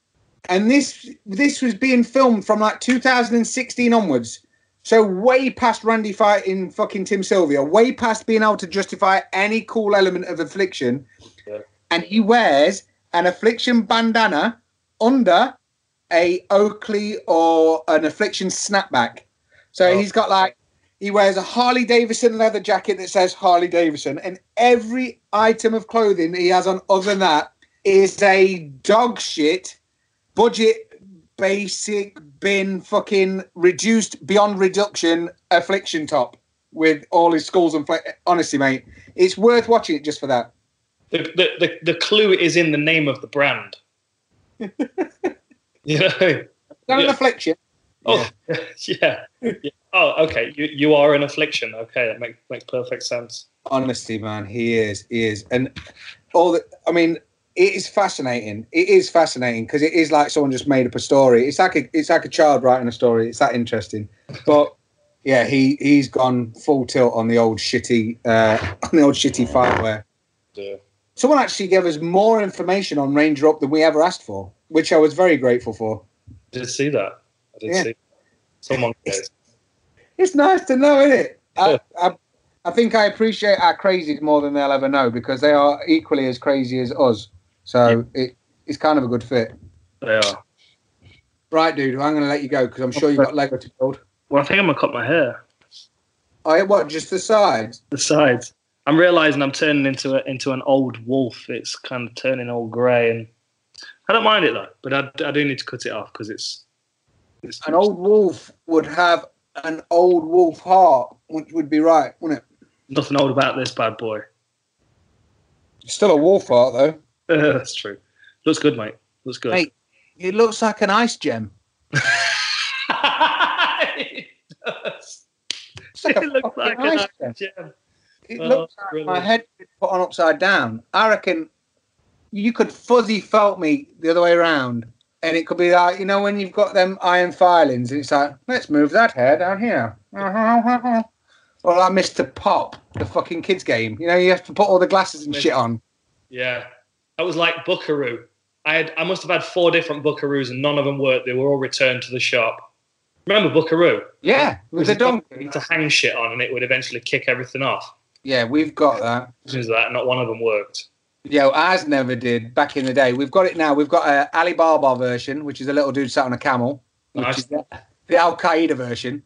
And this this was being filmed from like two thousand sixteen onwards. So way past Randy fighting fucking Tim Sylvia, way past being able to justify any cool element of Affliction. Yeah. And he wears an Affliction bandana under a Oakley or an Affliction snapback. So oh. he's got like, he wears a Harley Davidson leather jacket that says Harley Davidson, and every item of clothing he has on other than that is a dog shit, budget, basic, bin, fucking reduced beyond reduction Affliction top with all his skulls and fl- honestly, mate, it's worth watching it just for that. The, the the the clue is in the name of the brand. You know, is that an Affliction? Oh, yeah. yeah. Oh, okay. You you are an Affliction. Okay, that makes makes perfect sense. Honestly, man, he is. He is, and all the. I mean, it is fascinating. It is fascinating because it is like someone just made up a story. It's like a it's like a child writing a story. It's that interesting. But yeah, he he's gone full tilt on the old shitty uh, on the old shitty fireware. Yeah. Someone actually gave us more information on Ranger Up than we ever asked for, which I was very grateful for. I did see that. I did yeah. see. Someone cares. It's nice to know, isn't it? I, I, I think I appreciate our crazies more than they'll ever know because they are equally as crazy as us. So yeah. it, it's kind of a good fit. They are. Right, dude, I'm going to let you go because I'm sure you've got Lego to build. Well, I think I'm going to cut my hair. Oh, what, just the sides? The sides. I'm realising I'm turning into a, into an old wolf. It's kind of turning all grey, and I don't mind it though, but I, I do need to cut it off because it's, it's... An old wolf would have an old wolf heart, which would be right, wouldn't it? Nothing old about this bad boy. Still a wolf heart, though. That's true. Looks good, mate. Looks good. Mate, it looks like an ice gem. It does. It's like it a looks like an ice gem. gem. It oh, looks like brilliant. my head is put on upside down. I reckon you could fuzzy felt me the other way around, and it could be like, you know, when you've got them iron filings, and it's like, let's move that hair down here. Or like Mister Pop, the fucking kids game. You know, you have to put all the glasses and shit on. Yeah. That was like Buckaroo. I had, I must have had four different Buckaroos, and none of them worked. They were all returned to the shop. Remember Buckaroo? Yeah, with the donkey. To hang shit on, and it would eventually kick everything off. Yeah, we've got that. Is that not one of them worked? Yeah, ours never did back in the day. We've got it now. We've got a Alibaba version, which is a little dude sat on a camel. Which Nice. is the, the Al Qaeda version.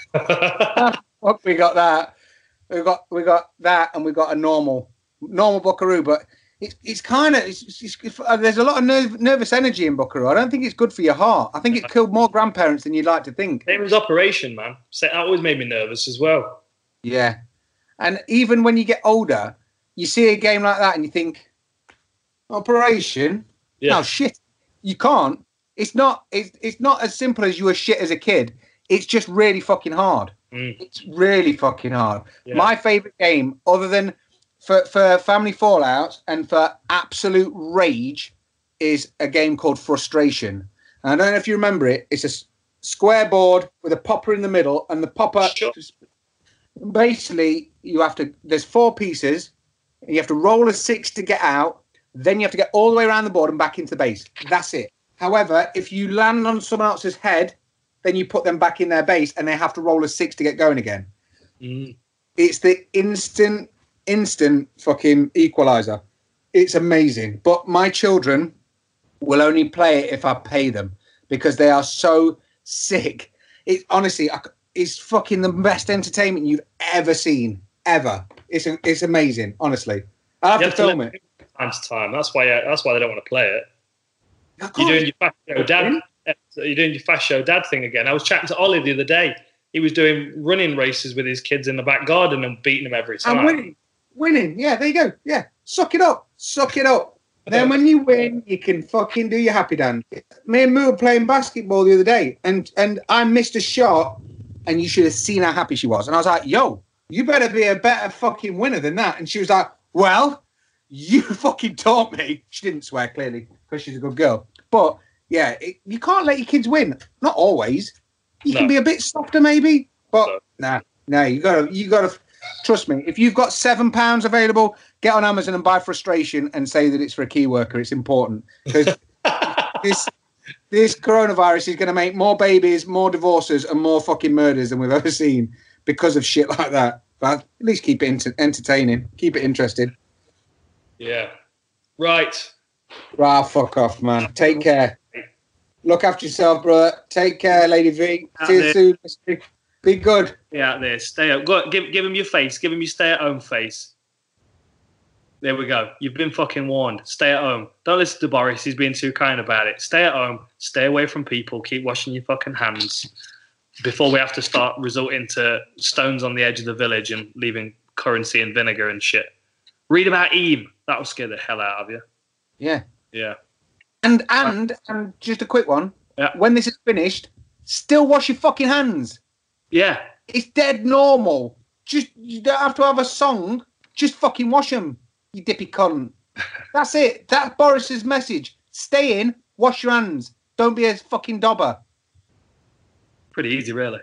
We got that. We got we got that, and we got a normal normal Buckaroo. But it's it's kind of it's, it's, it's, uh, there's a lot of nerve, nervous energy in Buckaroo. I don't think it's good for your heart. I think it killed more grandparents than you'd like to think. It was Operation, man. So that always made me nervous as well. Yeah, and even when you get older, you see a game like that and you think, Operation? Yeah. No, shit. You can't. It's not it's, it's not as simple as you were shit as a kid. It's just really fucking hard. Mm. It's really fucking hard. Yeah. My favourite game, other than for, for family fallouts and for absolute rage, is a game called Frustration. And I don't know if you remember it. It's a s- square board with a popper in the middle, and the popper... Sure. Basically, you have to... There's four pieces, and you have to roll a six to get out. Then you have to get all the way around the board and back into the base. That's it. However, if you land on someone else's head, then you put them back in their base, and they have to roll a six to get going again. Mm. It's the instant, instant fucking equalizer. It's amazing. But my children will only play it if I pay them because they are so sick. It honestly, I, it's fucking the best entertainment you've ever seen, ever. It's it's amazing, honestly. I have You to have film let it. people Time to time. That's why. Uh, that's why they don't want to play it. I You're can't- doing your fast show dad. You're doing your fast show dad thing again. I was chatting to Ollie the other day. He was doing running races with his kids in the back garden and beating them every time. I'm winning. Winning. Yeah, there you go. Yeah. Suck it up. Suck it up. Then when you win, you can fucking do your happy dance. Me and Moo were playing basketball the other day, and, and I missed a shot and you should have seen how happy she was. And I was like, yo, you better be a better fucking winner than that. And she was like, well, you fucking taught me. She didn't swear, clearly, because she's a good girl. But, yeah, it, you can't let your kids win. Not always. You No. can be a bit softer, maybe. But, No. nah, nah, you got to, you got to, trust me, if you've got seven pounds available, get on Amazon and buy Frustration and say that it's for a key worker. It's important. Because this, this coronavirus is going to make more babies, more divorces, and more fucking murders than we've ever seen because of shit like that. But at least keep it enter- entertaining. Keep it interesting. Yeah. Right. Rah, fuck off, man. Take care. Look after yourself, brother. Take care, Lady V. Out See you there. soon. Mister Be good. Yeah, out there. Stay up. Go, give, give him your face. Give him your stay-at-home face. There we go. You've been fucking warned. Stay at home. Don't listen to Boris. He's being too kind about it. Stay at home. Stay away from people. Keep washing your fucking hands before we have to start resorting to stones on the edge of the village and leaving currency and vinegar and shit. Read about Eve. That'll scare the hell out of you. Yeah. Yeah. And and and just a quick one. Yeah. When this is finished, still wash your fucking hands. Yeah. It's dead normal. Just you don't have to have a song. Just fucking wash them, you dippy cunt. That's it. That's Boris's message. Stay in, wash your hands. Don't be a fucking dobber. Pretty easy, really.